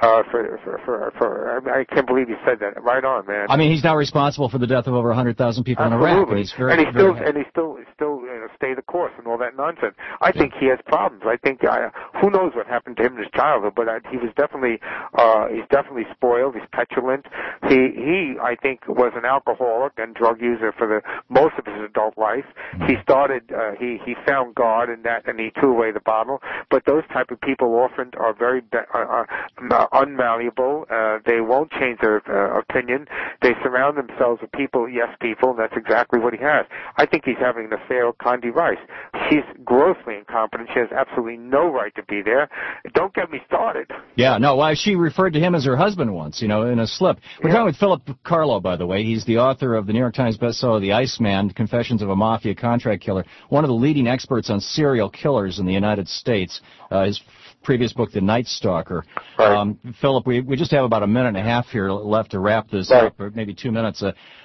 I can't believe you said that. Right on, man.
I mean, he's now responsible for the death of over 100,000 people in Iraq. And he's
still stay the course and all that nonsense. I think he has problems. I think who knows what happened to him in his childhood, but he was definitely he's definitely spoiled. He's petulant. He I think was an alcoholic and drug user for the most of his adult life. He started he found God in that, and he threw away the bottle. But those type of people often are very unmalleable. They won't change their opinion. They surround themselves with people, yes people, and that's exactly what he has. I think he's having an affair with Condi Rice. She's grossly incompetent. She has absolutely no right to be there. Don't get me started.
Yeah, no, well, she referred to him as her husband once, in a slip. We're talking with Philip Carlo, by the way. He's the author of the New York Times bestseller, The Iceman, Confessions of a Mafia Contract Killer, one of the leading experts on serial killers in the United States. His previous book, The Night Stalker.
Right.
Philip, we just have about a minute and a half here left to wrap this up, or maybe 2 minutes.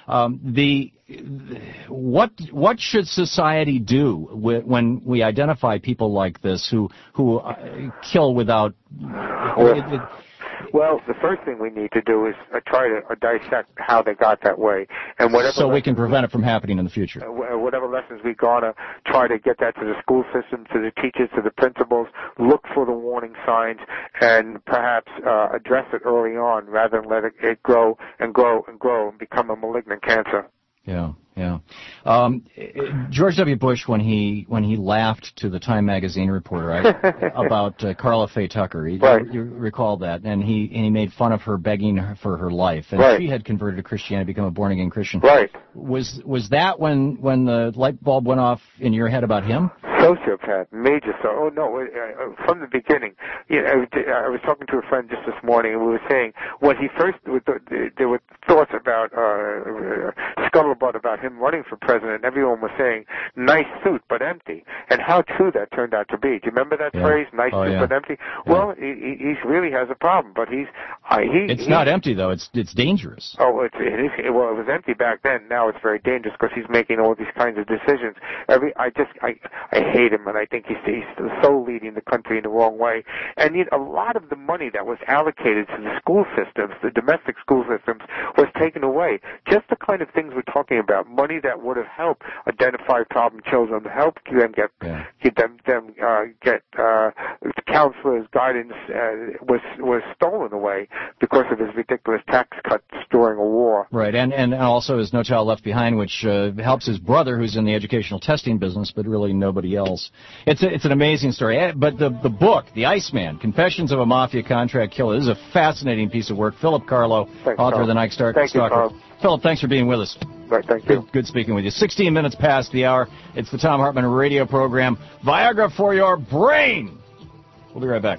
What should society do when we identify people like this who kill without?
Well, the first thing we need to do is try to dissect how they got that way, and
so we can prevent it from happening in the future.
Whatever lessons we gotta try to get that to the school system, to the teachers, to the principals. Look for the warning signs, and perhaps address it early on, rather than let it grow and grow and grow and become a malignant cancer.
Yeah. George W. Bush, when he laughed to the Time magazine reporter about Carla Faye Tucker, you recall that, and he made fun of her begging for her life, and she had converted to Christianity, become a born again Christian.
Right.
Was that when the light bulb went off in your head about him?
Sociopath, major. Oh no, from the beginning. I was talking to a friend just this morning, and we were saying when he first there were thoughts about scuttlebutt about him running for president, everyone was saying, nice suit but empty. And how true that turned out to be. Do you remember that phrase, nice suit but empty? Yeah. Well, he really has a problem, but
it's not empty, though. It's dangerous.
Oh, it was empty back then. Now it's very dangerous because he's making all these kinds of decisions. I hate him, and I think he's so leading the country in the wrong way. And a lot of the money that was allocated to the school systems, the domestic school systems, was taken away. Just the kind of things we're talking about, money that would have helped identify problem children, help them get counselors, guidance, was stolen away because of his ridiculous tax cuts during a war.
Right, and also his No Child Left Behind, which helps his brother, who's in the educational testing business, but really nobody else. It's an amazing story. But the book, The Iceman, Confessions of a Mafia Contract Killer, this is a fascinating piece of work. Philip Carlo, author of The Night Stalker.
Thank you, Carl.
Philip, thanks for being with us.
Right, thank you.
Good speaking with you. 16 minutes past the hour. It's the Thom Hartmann radio program, Viagra for your brain. We'll be right back.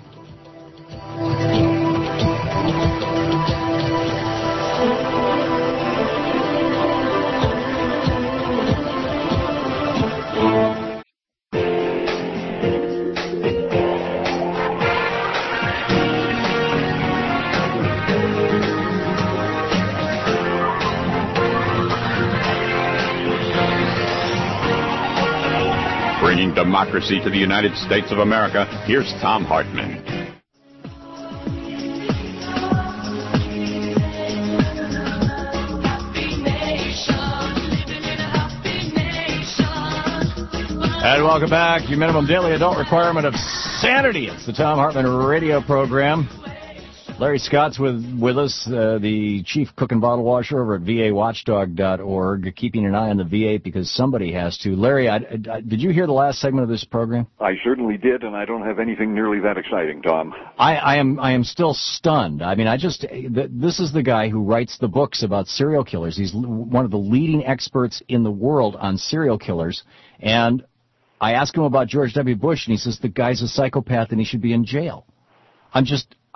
Bringing democracy to the United States of America, here's Thom Hartmann.
And welcome back. Your minimum daily adult requirement of sanity. It's the Thom Hartmann radio program. Larry Scott's with us, the chief cook and bottle washer over at VAWatchdog.org, keeping an eye on the VA because somebody has to. Larry, did you hear the last segment of this program?
I certainly did, and I don't have anything nearly that exciting, Tom.
I am still stunned. I mean, this is the guy who writes the books about serial killers. He's one of the leading experts in the world on serial killers, and I asked him about George W. Bush, and he says the guy's a psychopath and he should be in jail. I'm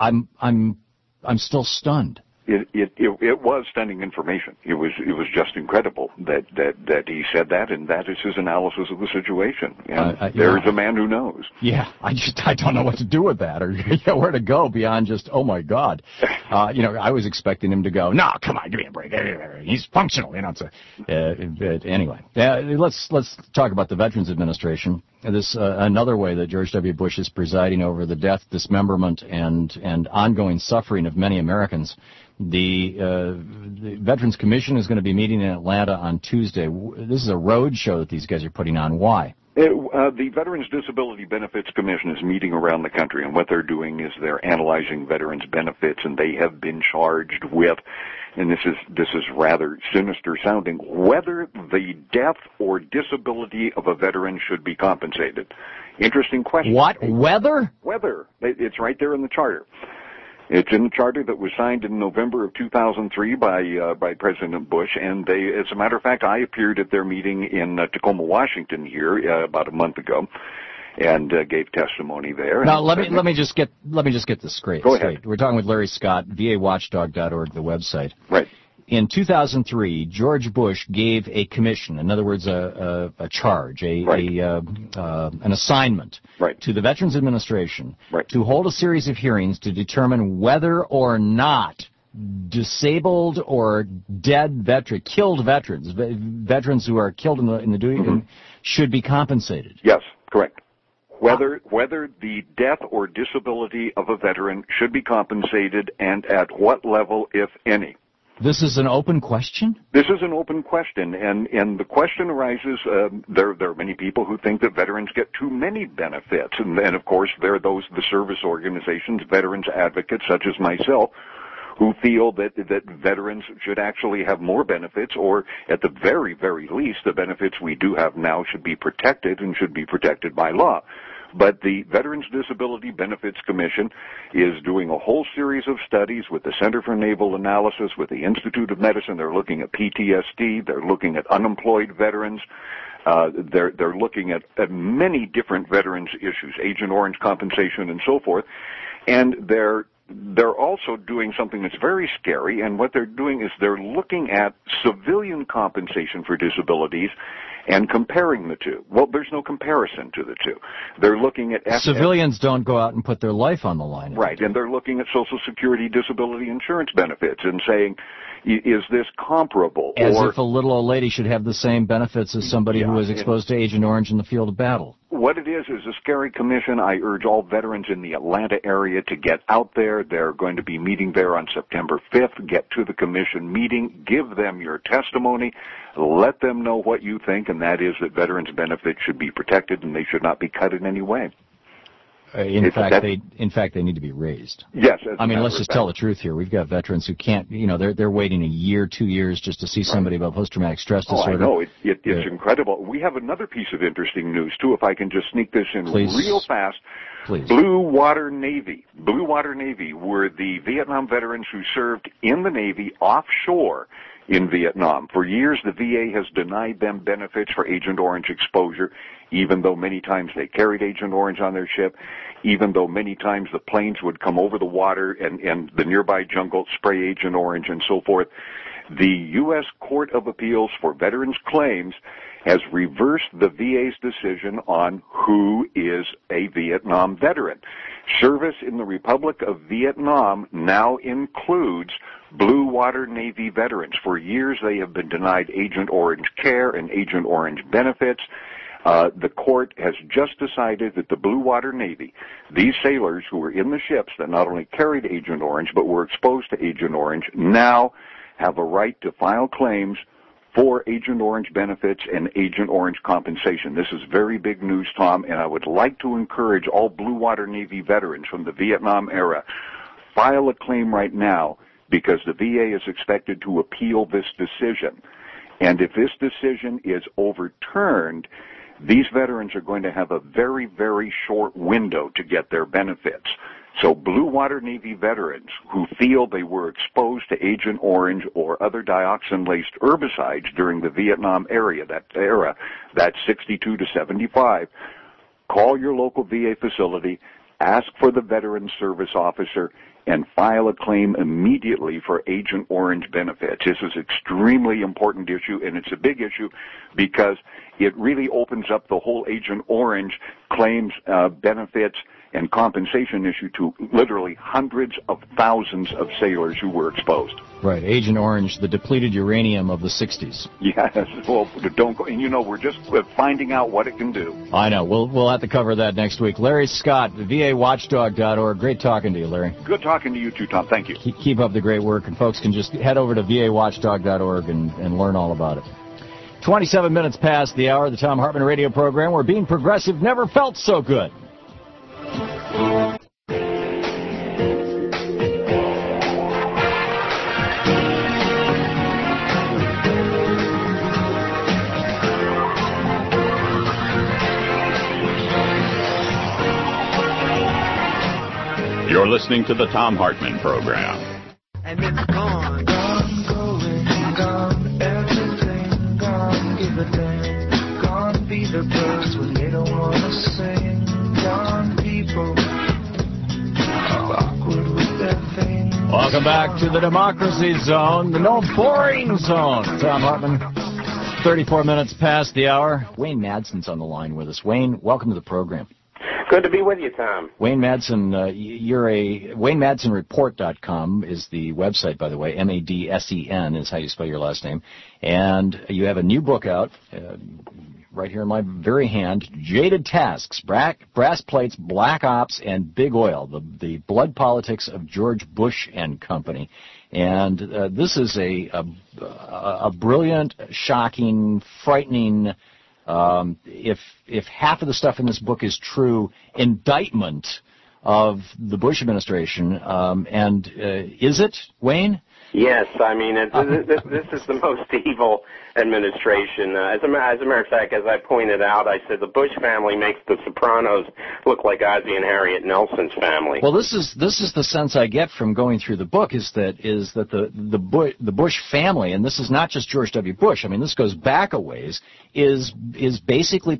still stunned.
It was stunning information. It was just incredible that he said that, and that is his analysis of the situation. And there is a man who knows.
Yeah, I don't know what to do with that, or where to go beyond just, oh my God. I was expecting him to go, no, come on, give me a break. He's functional, anyway, let's talk about the Veterans Administration. This another way that George W. Bush is presiding over the death, dismemberment, and ongoing suffering of many Americans. The Veterans Commission is going to be meeting in Atlanta on Tuesday. This is a road show that these guys are putting on. Why?
The Veterans Disability Benefits Commission is meeting around the country, and what they're doing is they're analyzing veterans' benefits, and they have been charged with, and this is rather sinister sounding, whether the death or disability of a veteran should be compensated. Interesting question.
What? Whether?
Whether. It's right there in the charter. It's in the charter that was signed in November of 2003 by President Bush, and as a matter of fact, I appeared at their meeting in Tacoma, Washington here about a month ago, and gave testimony there.
Now let me just get this straight.
Go ahead.
We're talking with Larry Scott, VAWatchdog.org, the website.
Right.
In 2003, George Bush gave a commission, in other words, a charge, an assignment to the Veterans Administration to hold a series of hearings to determine whether or not disabled or dead killed veterans who are killed in the duty should be compensated.
Yes, correct. Whether the death or disability of a veteran should be compensated, and at what level, if any.
This is an open question?
This is an open question, and the question arises, there are many people who think that veterans get too many benefits, and of course there are the service organizations, veterans advocates such as myself, who feel that veterans should actually have more benefits, or at the very, very least, the benefits we do have now should be protected and should be protected by law. But the Veterans Disability Benefits Commission is doing a whole series of studies with the Center for Naval Analysis, with the Institute of Medicine. They're looking at PTSD. They're looking at unemployed veterans. They're looking at many different veterans issues, Agent Orange compensation and so forth. And they're they're also doing something that's very scary, and what they're doing is they're looking at civilian compensation for disabilities and comparing the two. Well, there's no comparison to the two. They're looking at...
Civilians don't go out and put their life on the line.
Right, and they're looking at Social Security disability insurance benefits and saying, is this comparable?
As if a little old lady should have the same benefits as somebody who was exposed to Agent Orange in the field of battle.
What it is a scary commission. I urge all veterans in the Atlanta area to get out there. They're going to be meeting there on September 5th. Get to the commission meeting. Give them your testimony. Let them know what you think, and that is that veterans' benefits should be protected and they should not be cut in any way.
In fact, they need to be raised.
Yes.
I mean, let's just tell the truth here. We've got veterans who can't, they're waiting a year, 2 years just to see somebody about post-traumatic stress disorder.
I know. It's incredible. We have another piece of interesting news, too, if I can just sneak this in real fast.
Please.
Blue Water Navy. Blue Water Navy were the Vietnam veterans who served in the Navy offshore in Vietnam. For years, the VA has denied them benefits for Agent Orange exposure, even though many times they carried Agent Orange on their ship, even though many times the planes would come over the water and the nearby jungle spray Agent Orange and so forth. The U.S. Court of Appeals for Veterans Claims has reversed the VA's decision on who is a Vietnam veteran. Service in the Republic of Vietnam now includes Blue Water Navy veterans. For years, they have been denied Agent Orange care and Agent Orange benefits. The court has just decided that the Blue Water Navy, these sailors who were in the ships that not only carried Agent Orange but were exposed to Agent Orange, now have a right to file claims for Agent Orange benefits and Agent Orange compensation. This is very big news, Tom, and I would like to encourage all Blue Water Navy veterans from the Vietnam era, file a claim right now, because the VA is expected to appeal this decision. And if this decision is overturned, these veterans are going to have a very, very short window to get their benefits. So Blue Water Navy veterans who feel they were exposed to Agent Orange or other dioxin-laced herbicides during the Vietnam era, that's 62 to 75, call your local VA facility, ask for the Veteran Service Officer, and file a claim immediately for Agent Orange benefits. This is an extremely important issue, and it's a big issue because it really opens up the whole Agent Orange claims, benefits, and compensation issue to literally hundreds of thousands of sailors who were exposed.
Right, Agent Orange, the depleted uranium of the 60s.
Yes, well, don't go, and we're just finding out what it can do.
I know, we'll have to cover that next week. Larry Scott, VAWatchdog.org. Great talking to you, Larry.
Good talking to you too, Tom. Thank you.
Keep up the great work, and folks can just head over to VAWatchdog.org and learn all about it. 27 minutes past the hour of the Thom Hartmann radio program, where being progressive never felt so good.
You're listening to the Thom Hartmann program.
And it's gone, gone, everything gone, give a damn, gone be the birds when they don't wanna sing, gone people, awkward with their things.
Welcome back to the Democracy Zone, the no boring zone. Thom Hartmann, 34 minutes past the hour. Wayne Madsen's on the line with us. Wayne, welcome to the program.
Good to be with you, Tom.
Wayne Madsen, WayneMadsenReport.com is the website, by the way. Madsen is how you spell your last name. And you have a new book out, right here in my very hand, Jaded Tasks, Brass Plates, Black Ops, and Big Oil, the blood politics of George Bush and Company. And this is a brilliant, shocking, frightening, if half of the stuff in this book is true, indictment of the Bush administration. Is it, Wayne?
Yes, I mean, this is the most evil administration. As a matter of fact, as I pointed out, I said the Bush family makes the Sopranos look like Ozzie and Harriet Nelson's family.
Well, this is the sense I get from going through the book is that the Bush family, and this is not just George W. Bush. I mean, this goes back a ways. Is basically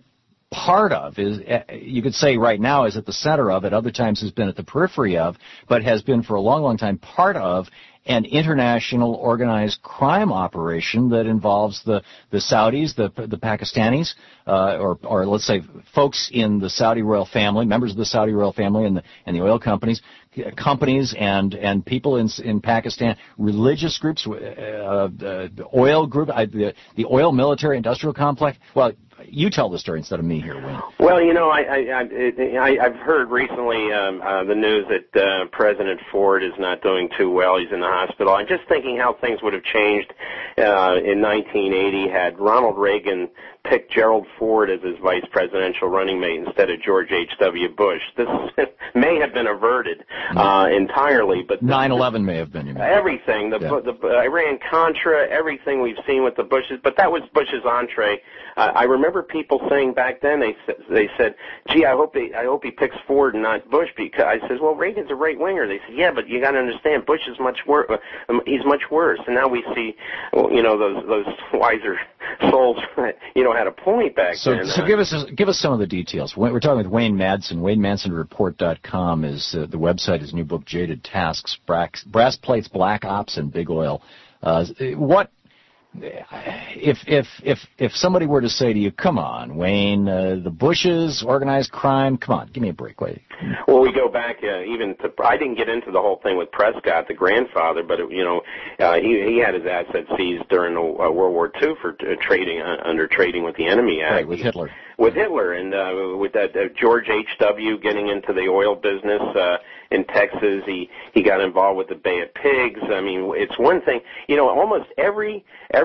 part of, is you could say right now is at the center of, at other times has been at the periphery of, but has been for a long, long time part of an international organized crime operation that involves the Saudis, the Pakistanis, or let's say folks in the Saudi royal family, members of the Saudi royal family and the oil companies and people in Pakistan, religious groups, oil group, the oil military industrial complex. Well, you tell the story instead of me here, Wayne.
Well, I've heard recently the news that President Ford is not doing too well. He's in the hospital. I'm just thinking how things would have changed in 1980 had Ronald Reagan picked Gerald Ford as his vice presidential running mate instead of George H.W. Bush. This may have been averted entirely, but
9/11 may have been. You mean.
Everything, the Iran-Contra, everything we've seen with the Bushes, but that was Bush's entree. I remember people saying back then, they said, "Gee, I hope he picks Ford and not Bush." Because I said, "Well, Reagan's a right winger." They said, "Yeah, but you got to understand, Bush is much worse. He's much worse." And now we see, those wiser souls, had a point back then.
So give us some of the details. We're talking with Wayne Madsen. WayneMadsonReport.com is the website. His new book, Jaded Tasks: Brass Plates, Black Ops, and Big Oil. What? If somebody were to say to you, "Come on, Wayne, the Bushes, organized crime, come on, give me a break." Wait.
Well, we go back even to, I didn't get into the whole thing with Prescott, the grandfather, but he had his assets seized during World War II for trading with the Enemy Act.
Right, with Hitler.
With Hitler and with that George H.W. getting into the oil business in Texas, he got involved with the Bay of Pigs. I mean, it's one thing. Almost every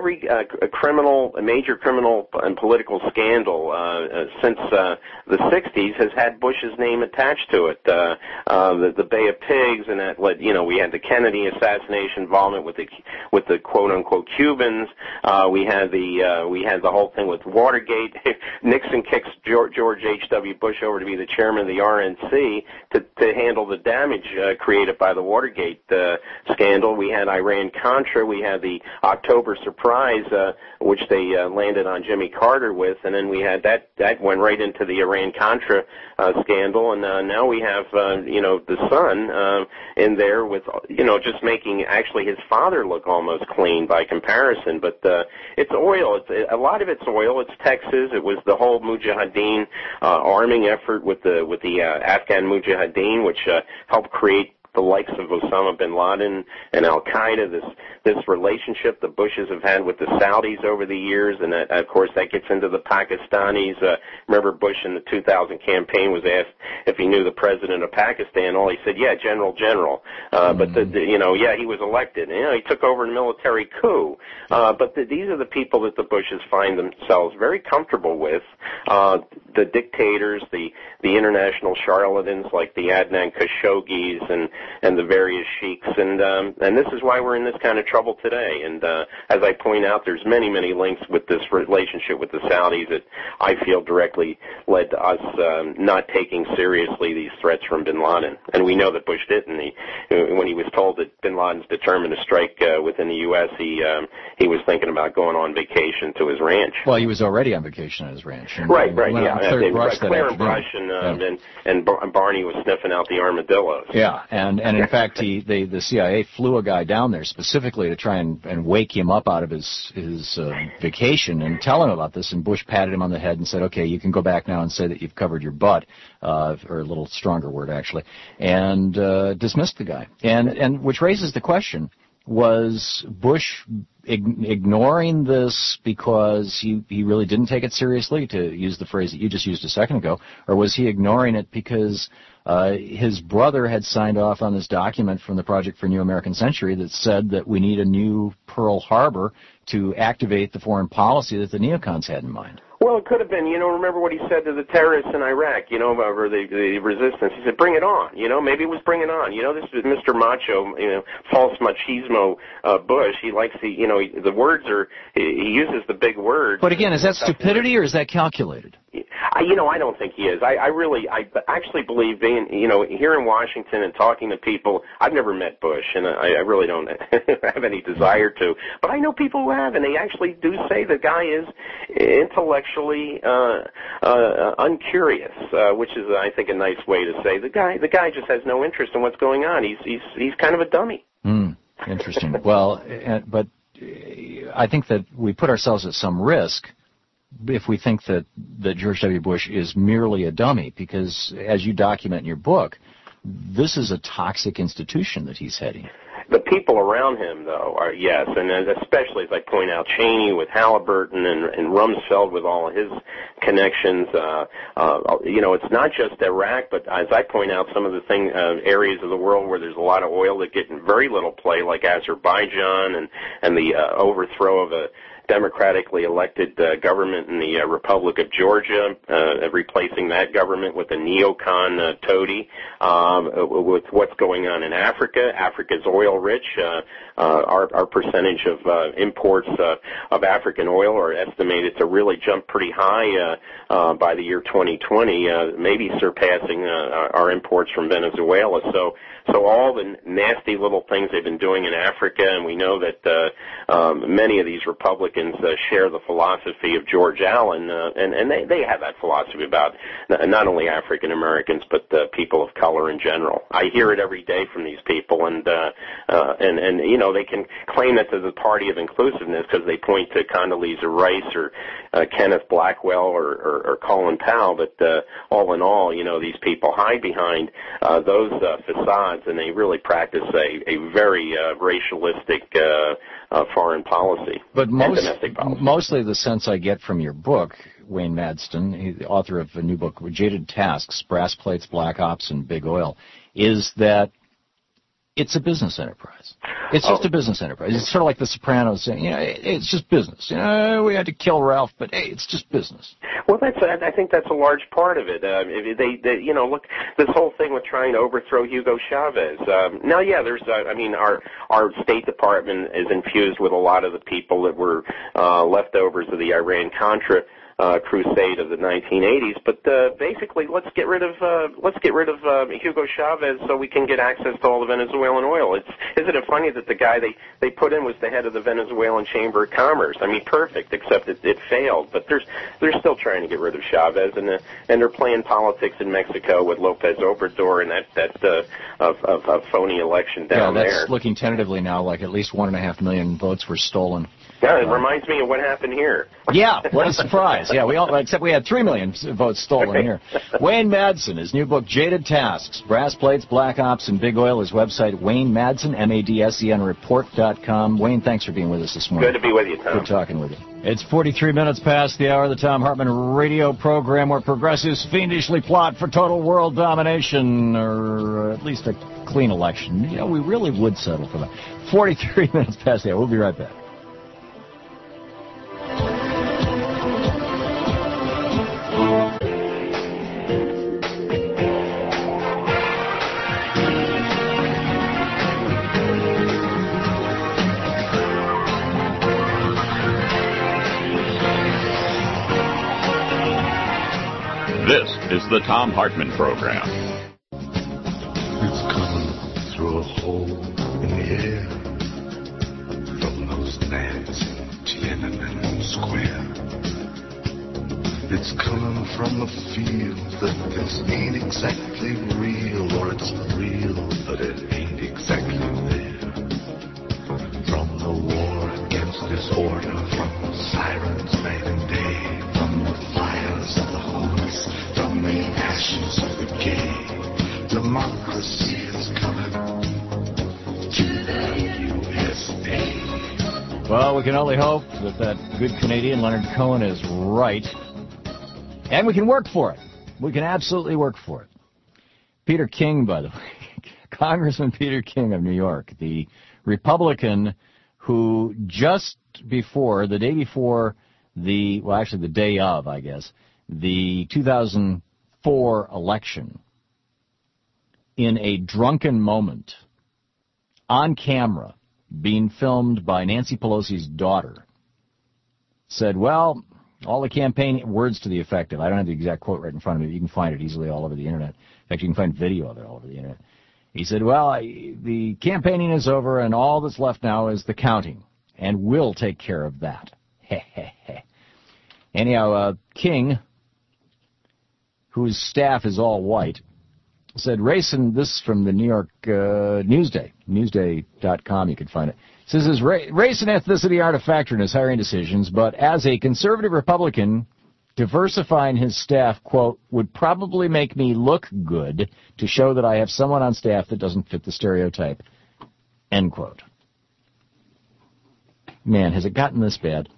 major criminal and political scandal since the 60s has had Bush's name attached to it. The Bay of Pigs, and that led. We had the Kennedy assassination involvement with the quote unquote Cubans. We had the whole thing with Watergate. Nixon kicks George H.W. Bush over to be the chairman of the RNC to handle the damage created by the Watergate scandal. We had Iran-Contra. We had the October surprise, which they landed on Jimmy Carter with, and then we had that went right into the Iran-Contra scandal, and now we have the son in there with just making actually his father look almost clean by comparison. But it's oil. A lot of it's oil. It's Texas. It was the whole Mujahideen arming effort with the Afghan Mujahideen, which helped create the likes of Osama bin Laden and Al-Qaeda, this relationship the Bushes have had with the Saudis over the years, and that, of course that gets into the Pakistanis. Remember Bush in the 2000 campaign was asked if he knew the president of Pakistan. All he said, "Yeah, general." But he was elected. He took over a military coup. But these are the people that the Bushes find themselves very comfortable with. The dictators, the international charlatans like the Adnan Khashoggis and the various sheiks, and this is why we're in this kind of trouble today. And as I point out, there's many links with this relationship with the Saudis that I feel directly led to us not taking seriously these threats from bin Laden. And we know that Bush didn't. When he was told that bin Laden's determined to strike within the U.S., he was thinking about going on vacation to his ranch.
Well, he was already on vacation at his ranch.
Right, yeah. And Barney was sniffing out the armadillos.
Yeah, and in fact, the CIA flew a guy down there specifically to try and wake him up out of his vacation and tell him about this. And Bush patted him on the head and said, "Okay, you can go back now and say that you've covered your butt," or a little stronger word actually, and dismissed the guy. And which raises the question: was Bush ignoring this because he really didn't take it seriously, to use the phrase that you just used a second ago, or was he ignoring it because his brother had signed off on this document from the Project for a New American Century that said that we need a new Pearl Harbor to activate the foreign policy that the neocons had in mind?
Well, it could have been. Remember what he said to the terrorists in Iraq, over the resistance. He said, "Bring it on." Maybe it was "bring it on." This is Mr. Macho, false machismo Bush. He likes the words he uses the big words.
But again, is that stupidity or is that calculated?
I don't think he is. I actually believe being, here in Washington and talking to people, I've never met Bush, and I really don't have any desire to. But I know people who have, and they actually do say the guy is intellectually uncurious, which is, I think, a nice way to say the guy just has no interest in what's going on. He's kind of a dummy.
Interesting. Well, but I think that we put ourselves at some risk if we think that George W. Bush is merely a dummy, because, as you document in your book, this is a toxic institution that he's heading.
The people around him, though, are, yes, and especially, as I point out, Cheney with Halliburton and Rumsfeld with all of his connections. It's not just Iraq, but as I point out, some of the areas of the world where there's a lot of oil that get very little play, like Azerbaijan and the overthrow of a democratically elected government in the Republic of Georgia, replacing that government with a neocon toady. With what's going on in Africa, Africa's oil rich. Our percentage of imports of African oil are estimated to really jump pretty high by the year 2020, maybe surpassing our imports from Venezuela. So all the nasty little things they've been doing in Africa, and we know that many of these Republicans share the philosophy of George Allen, and they have that philosophy about not only African Americans but people of color in general. I hear it every day from these people, and they can claim it to the party of inclusiveness because they point to Condoleezza Rice or Kenneth Blackwell or Colin Powell, but all in all, these people hide behind those facades, and they really practice a very racialistic foreign policy.
But mostly the sense I get from your book, Wayne Madsen, the author of a new book, Jaded Tasks, Brass Plates, Black Ops, and Big Oil, is that it's a business enterprise. It's just a business enterprise. It's sort of like The Sopranos saying, it's just business. We had to kill Ralph, but hey, it's just business.
Well, I think that's a large part of it. Look, this whole thing with trying to overthrow Hugo Chavez. Now, yeah, there's, our State Department is infused with a lot of the people that were leftovers of the Iran-Contra crusade of the 1980s, but basically, let's get rid of Hugo Chavez so we can get access to all the Venezuelan oil. Isn't it funny that the guy they put in was the head of the Venezuelan Chamber of Commerce? I mean, perfect, except it failed. But they're still trying to get rid of Chavez, and they're playing politics in Mexico with Lopez Obrador and that phony election down there.
Yeah, that's looking tentatively now like at least 1.5 million votes were stolen.
Yeah, it reminds me of what happened here.
Yeah, what a surprise. Yeah, except we had 3 million votes stolen here. Wayne Madsen, his new book, Jaded Tasks, Brass Plates, Black Ops, and Big Oil, his website, Wayne Madsen, MADSEN report.com. Wayne, thanks for being with us this morning.
Good to be with you, Tom.
Good talking with you. It's 43 minutes past the hour of the Thom Hartmann radio program, where progressives fiendishly plot for total world domination, or at least a clean election. We really would settle for that. 43 minutes past the hour. We'll be right back.
This is the Thom Hartmann Program.
It's coming through a hole in the air from those nads in Tiananmen Square. It's coming from the field that this ain't exactly real, or it's real, but it ain't exactly there. From the war against disorder, from the sirens night and day, from the fires of the homeless, from the ashes of the gay, democracy is coming to the USA.
Well, we can only hope that good Canadian Leonard Cohen is right. And we can work for it. We can absolutely work for it. Peter King, by the way, Congressman Peter King of New York, the Republican who just before, the day before the day of, I guess, the 2004 election, in a drunken moment, on camera, being filmed by Nancy Pelosi's daughter, said, well, All the campaign words to the effect of, I don't have the exact quote right in front of me, but you can find it easily all over the Internet. In fact, you can find video of it all over the Internet. He said, well, the campaigning is over, and all that's left now is the counting, and we'll take care of that. Anyhow, King, whose staff is all white, said race, and this from the New York Newsday, newsday.com, you can find it. It says race and ethnicity aren't a factor in his hiring decisions, but as a conservative Republican, diversifying his staff, quote, would probably make me look good to show that I have someone on staff that doesn't fit the stereotype, end quote. Man, has it gotten this bad?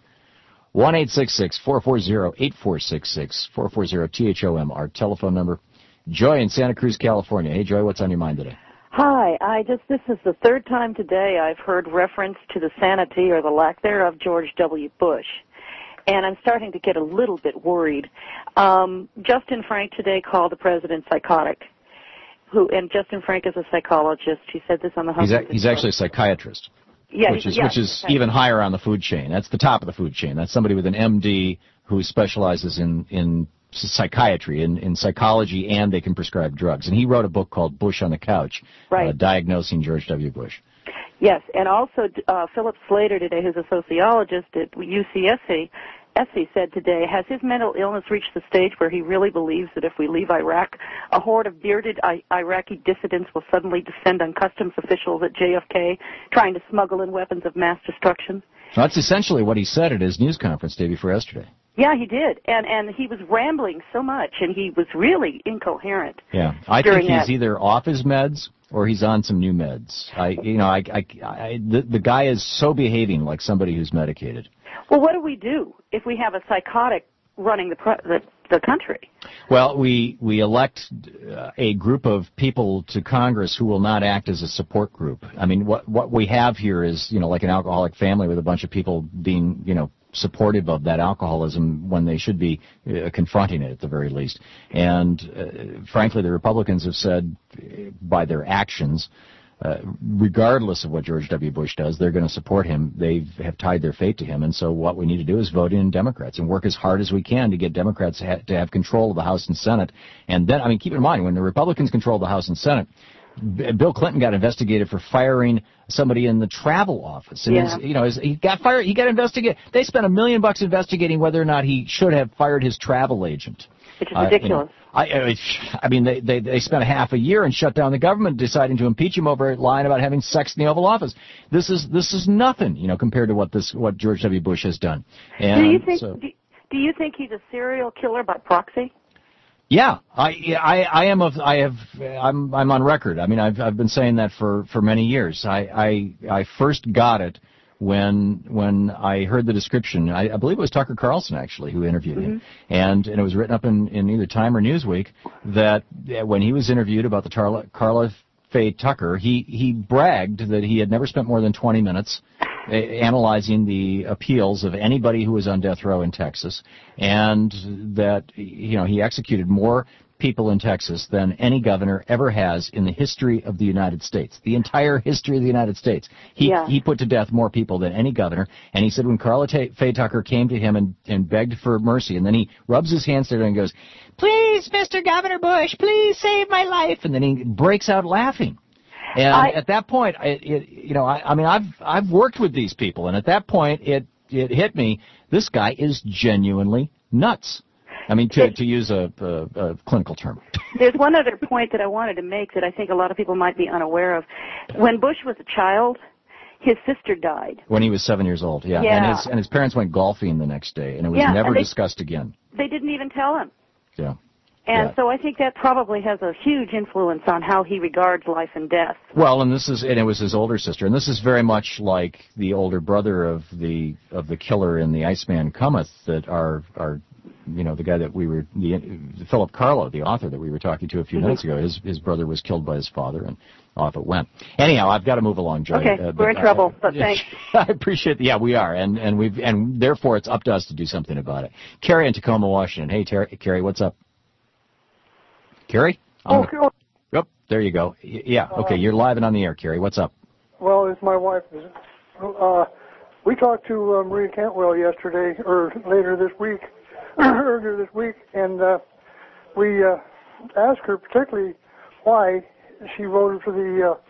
1-866-440-8466, 440-THOM, our telephone number. Joy in Santa Cruz, California. Hey, Joy, what's on your mind today?
Hi, this is the third time today I've heard reference to the sanity or the lack thereof of George W. Bush, and I'm starting to get a little bit worried. Justin Frank today called the president psychotic, and Justin Frank is a psychologist. He said this on the
He's actually a psychiatrist,
yeah,
which is even higher on the food chain. That's the top of the food chain. That's somebody with an MD who specializes in psychiatry, in psychology, and they can prescribe drugs. And he wrote a book called Bush on the Couch, diagnosing George W. Bush.
Yes, and also Philip Slater today, who's a sociologist at UCSC, said today, has his mental illness reached the stage where he really believes that if we leave Iraq, a horde of bearded Iraqi dissidents will suddenly descend on customs officials at JFK trying to smuggle in weapons of mass destruction?
Well, that's essentially what he said at his news conference day before yesterday.
Yeah, he did, and he was rambling so much, and he was really incoherent.
Yeah, I think he's either off his meds or he's on some new meds. The guy is so behaving like somebody who's medicated.
Well, what do we do if we have a psychotic running the country?
Well, we elect a group of people to Congress who will not act as a support group. I mean, what we have here is, like an alcoholic family with a bunch of people being, supportive of that alcoholism when they should be confronting it at the very least. And frankly, the Republicans have said by their actions, regardless of what George W. Bush does, they're going to support him. They have tied their fate to him. And so what we need to do is vote in Democrats and work as hard as we can to get Democrats to have control of the House and Senate. And then, keep in mind, when the Republicans control the House and Senate, Bill Clinton got investigated for firing somebody in the travel office. And he got fired. He got investigated. They spent $1 million investigating whether or not he should have fired his travel agent.
Which is ridiculous.
They spent half a year and shut down the government deciding to impeach him over lying about having sex in the Oval Office. This is nothing, compared to what George W. Bush has done. And
do you think he's a serial killer by proxy?
Yeah, I'm on record. I've been saying that for many years. I first got it when I heard the description. I believe it was Tucker Carlson actually who interviewed him, and it was written up in either Time or Newsweek that when he was interviewed about the Carla Faye Tucker, he bragged that he had never spent more than 20 minutes analyzing the appeals of anybody who was on death row in Texas, and that he executed more people in Texas than any governor ever has in the history of the United States. The entire history of the United States. He put to death more people than any governor, and he said when Carla Faye Tucker came to him and begged for mercy, and then he rubs his hands together and goes, "Please, Mr. Governor Bush, please save my life," and then he breaks out laughing. And at that point, I've worked with these people, and at that point, it hit me. This guy is genuinely nuts. To use a clinical term.
There's one other point that I wanted to make that I think a lot of people might be unaware of. When Bush was a child, his sister died.
When he was 7 years old, yeah. And his parents went golfing the next day, and it was never discussed again.
They didn't even tell him.
Yeah.
And so I think that probably has a huge influence on how he regards life and death.
Well, and it was his older sister, and this is very much like the older brother of the killer in The Iceman Cometh that are the guy that Philip Carlo, the author that we were talking to a few minutes ago. His brother was killed by his father, and off it went. Anyhow, I've got to move along, Joy.
Okay, we're in trouble, but thanks.
I appreciate we are, and therefore it's up to us to do something about it. Carrie in Tacoma, Washington. Hey, Carrie, what's up? Carrie?
Sure.
Yep, there you go. Yeah, okay, you're live and on the air, Carrie. What's up?
Well, it's my wife. We talked to Maria Cantwell yesterday, or earlier this week, and we asked her particularly why she voted for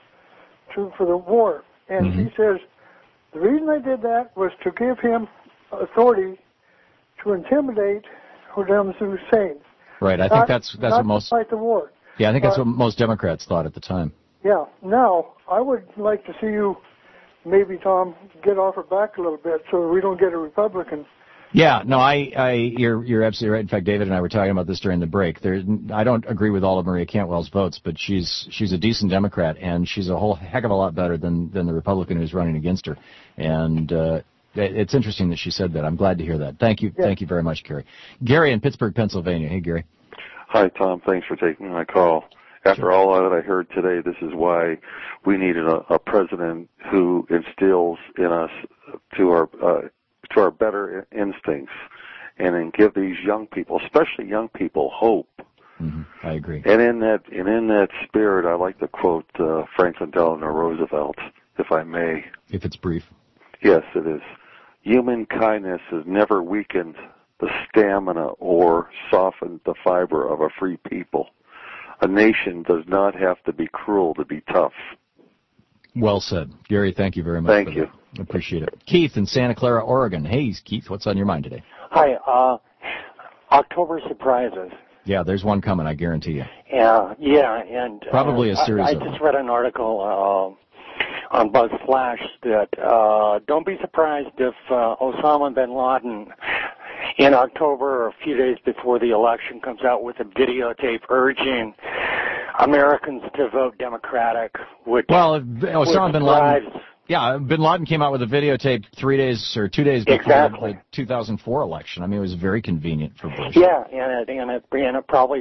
the war, and she says the reason I did that was to give him authority to intimidate Saddam Hussein.
Right. I think that's what most.
Fight the war.
Yeah, I think that's what most Democrats thought at the time.
Yeah. Now I would like to see you, maybe Tom, get off her back a little bit so that we don't get a Republican.
Yeah, no, you're absolutely right. In fact, David and I were talking about this during the break. I don't agree with all of Maria Cantwell's votes, but she's a decent Democrat, and she's a whole heck of a lot better than the Republican who's running against her. And it's interesting that she said that. I'm glad to hear that. Thank you. Yeah. Thank you very much, Gary. Gary in Pittsburgh, Pennsylvania. Hey, Gary.
Hi, Tom. Thanks for taking my call. After all that I heard today, this is why we needed a president who instills in us to our better instincts, and then give these young people, especially young people, hope.
Mm-hmm. I agree.
And in that spirit, I like to quote Franklin Delano Roosevelt, if I may.
If it's brief.
Yes, it is. Human kindness has never weakened the stamina or softened the fiber of a free people. A nation does not have to be cruel to be tough.
Well said. Gary, thank you very much.
Thank you.
That. Appreciate it. Keith in Santa Clara, Oregon. Hey, Keith, what's on your mind today?
Hi. October surprises.
Yeah, there's one coming, I guarantee you.
Yeah, and
probably a series
I just read an article on BuzzFlash that don't be surprised if Osama bin Laden in October or a few days before the election comes out with a videotape urging Americans to vote Democratic.
Osama bin Laden. Yeah, bin Laden came out with a videotape 2 days before the 2004 election. I mean, it was very convenient for Bush.
Yeah, and it probably,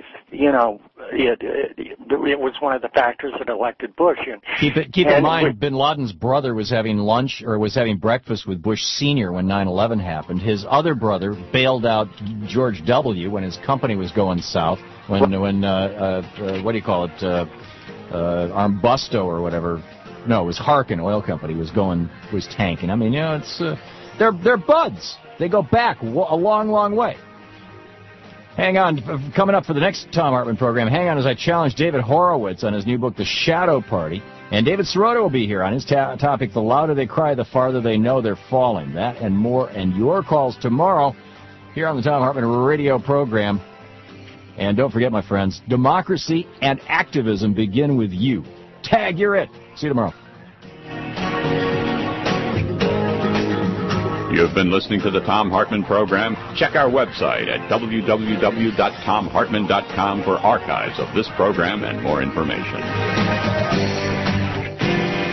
it was one of the factors that elected Bush.
Keep in mind, bin Laden's brother was having breakfast with Bush Sr. when 9/11 happened. His other brother bailed out George W. when his company was going south. When what do you call it? Armbusto or whatever. No, it was Harkin Oil Company was tanking. I mean, it's they're buds. They go back a long, long way. Hang on, coming up for the next Thom Hartmann program. Hang on as I challenge David Horowitz on his new book, The Shadow Party, and David Sirota will be here on his topic, The Louder They Cry, the Farther They Know They're Falling. That and more, and your calls tomorrow here on the Thom Hartmann radio program. And don't forget, my friends, democracy and activism begin with you. Tag, you're it. See you tomorrow.
You've been listening to the Thom Hartmann program. Check our website at www.thomhartmann.com for archives of this program and more information.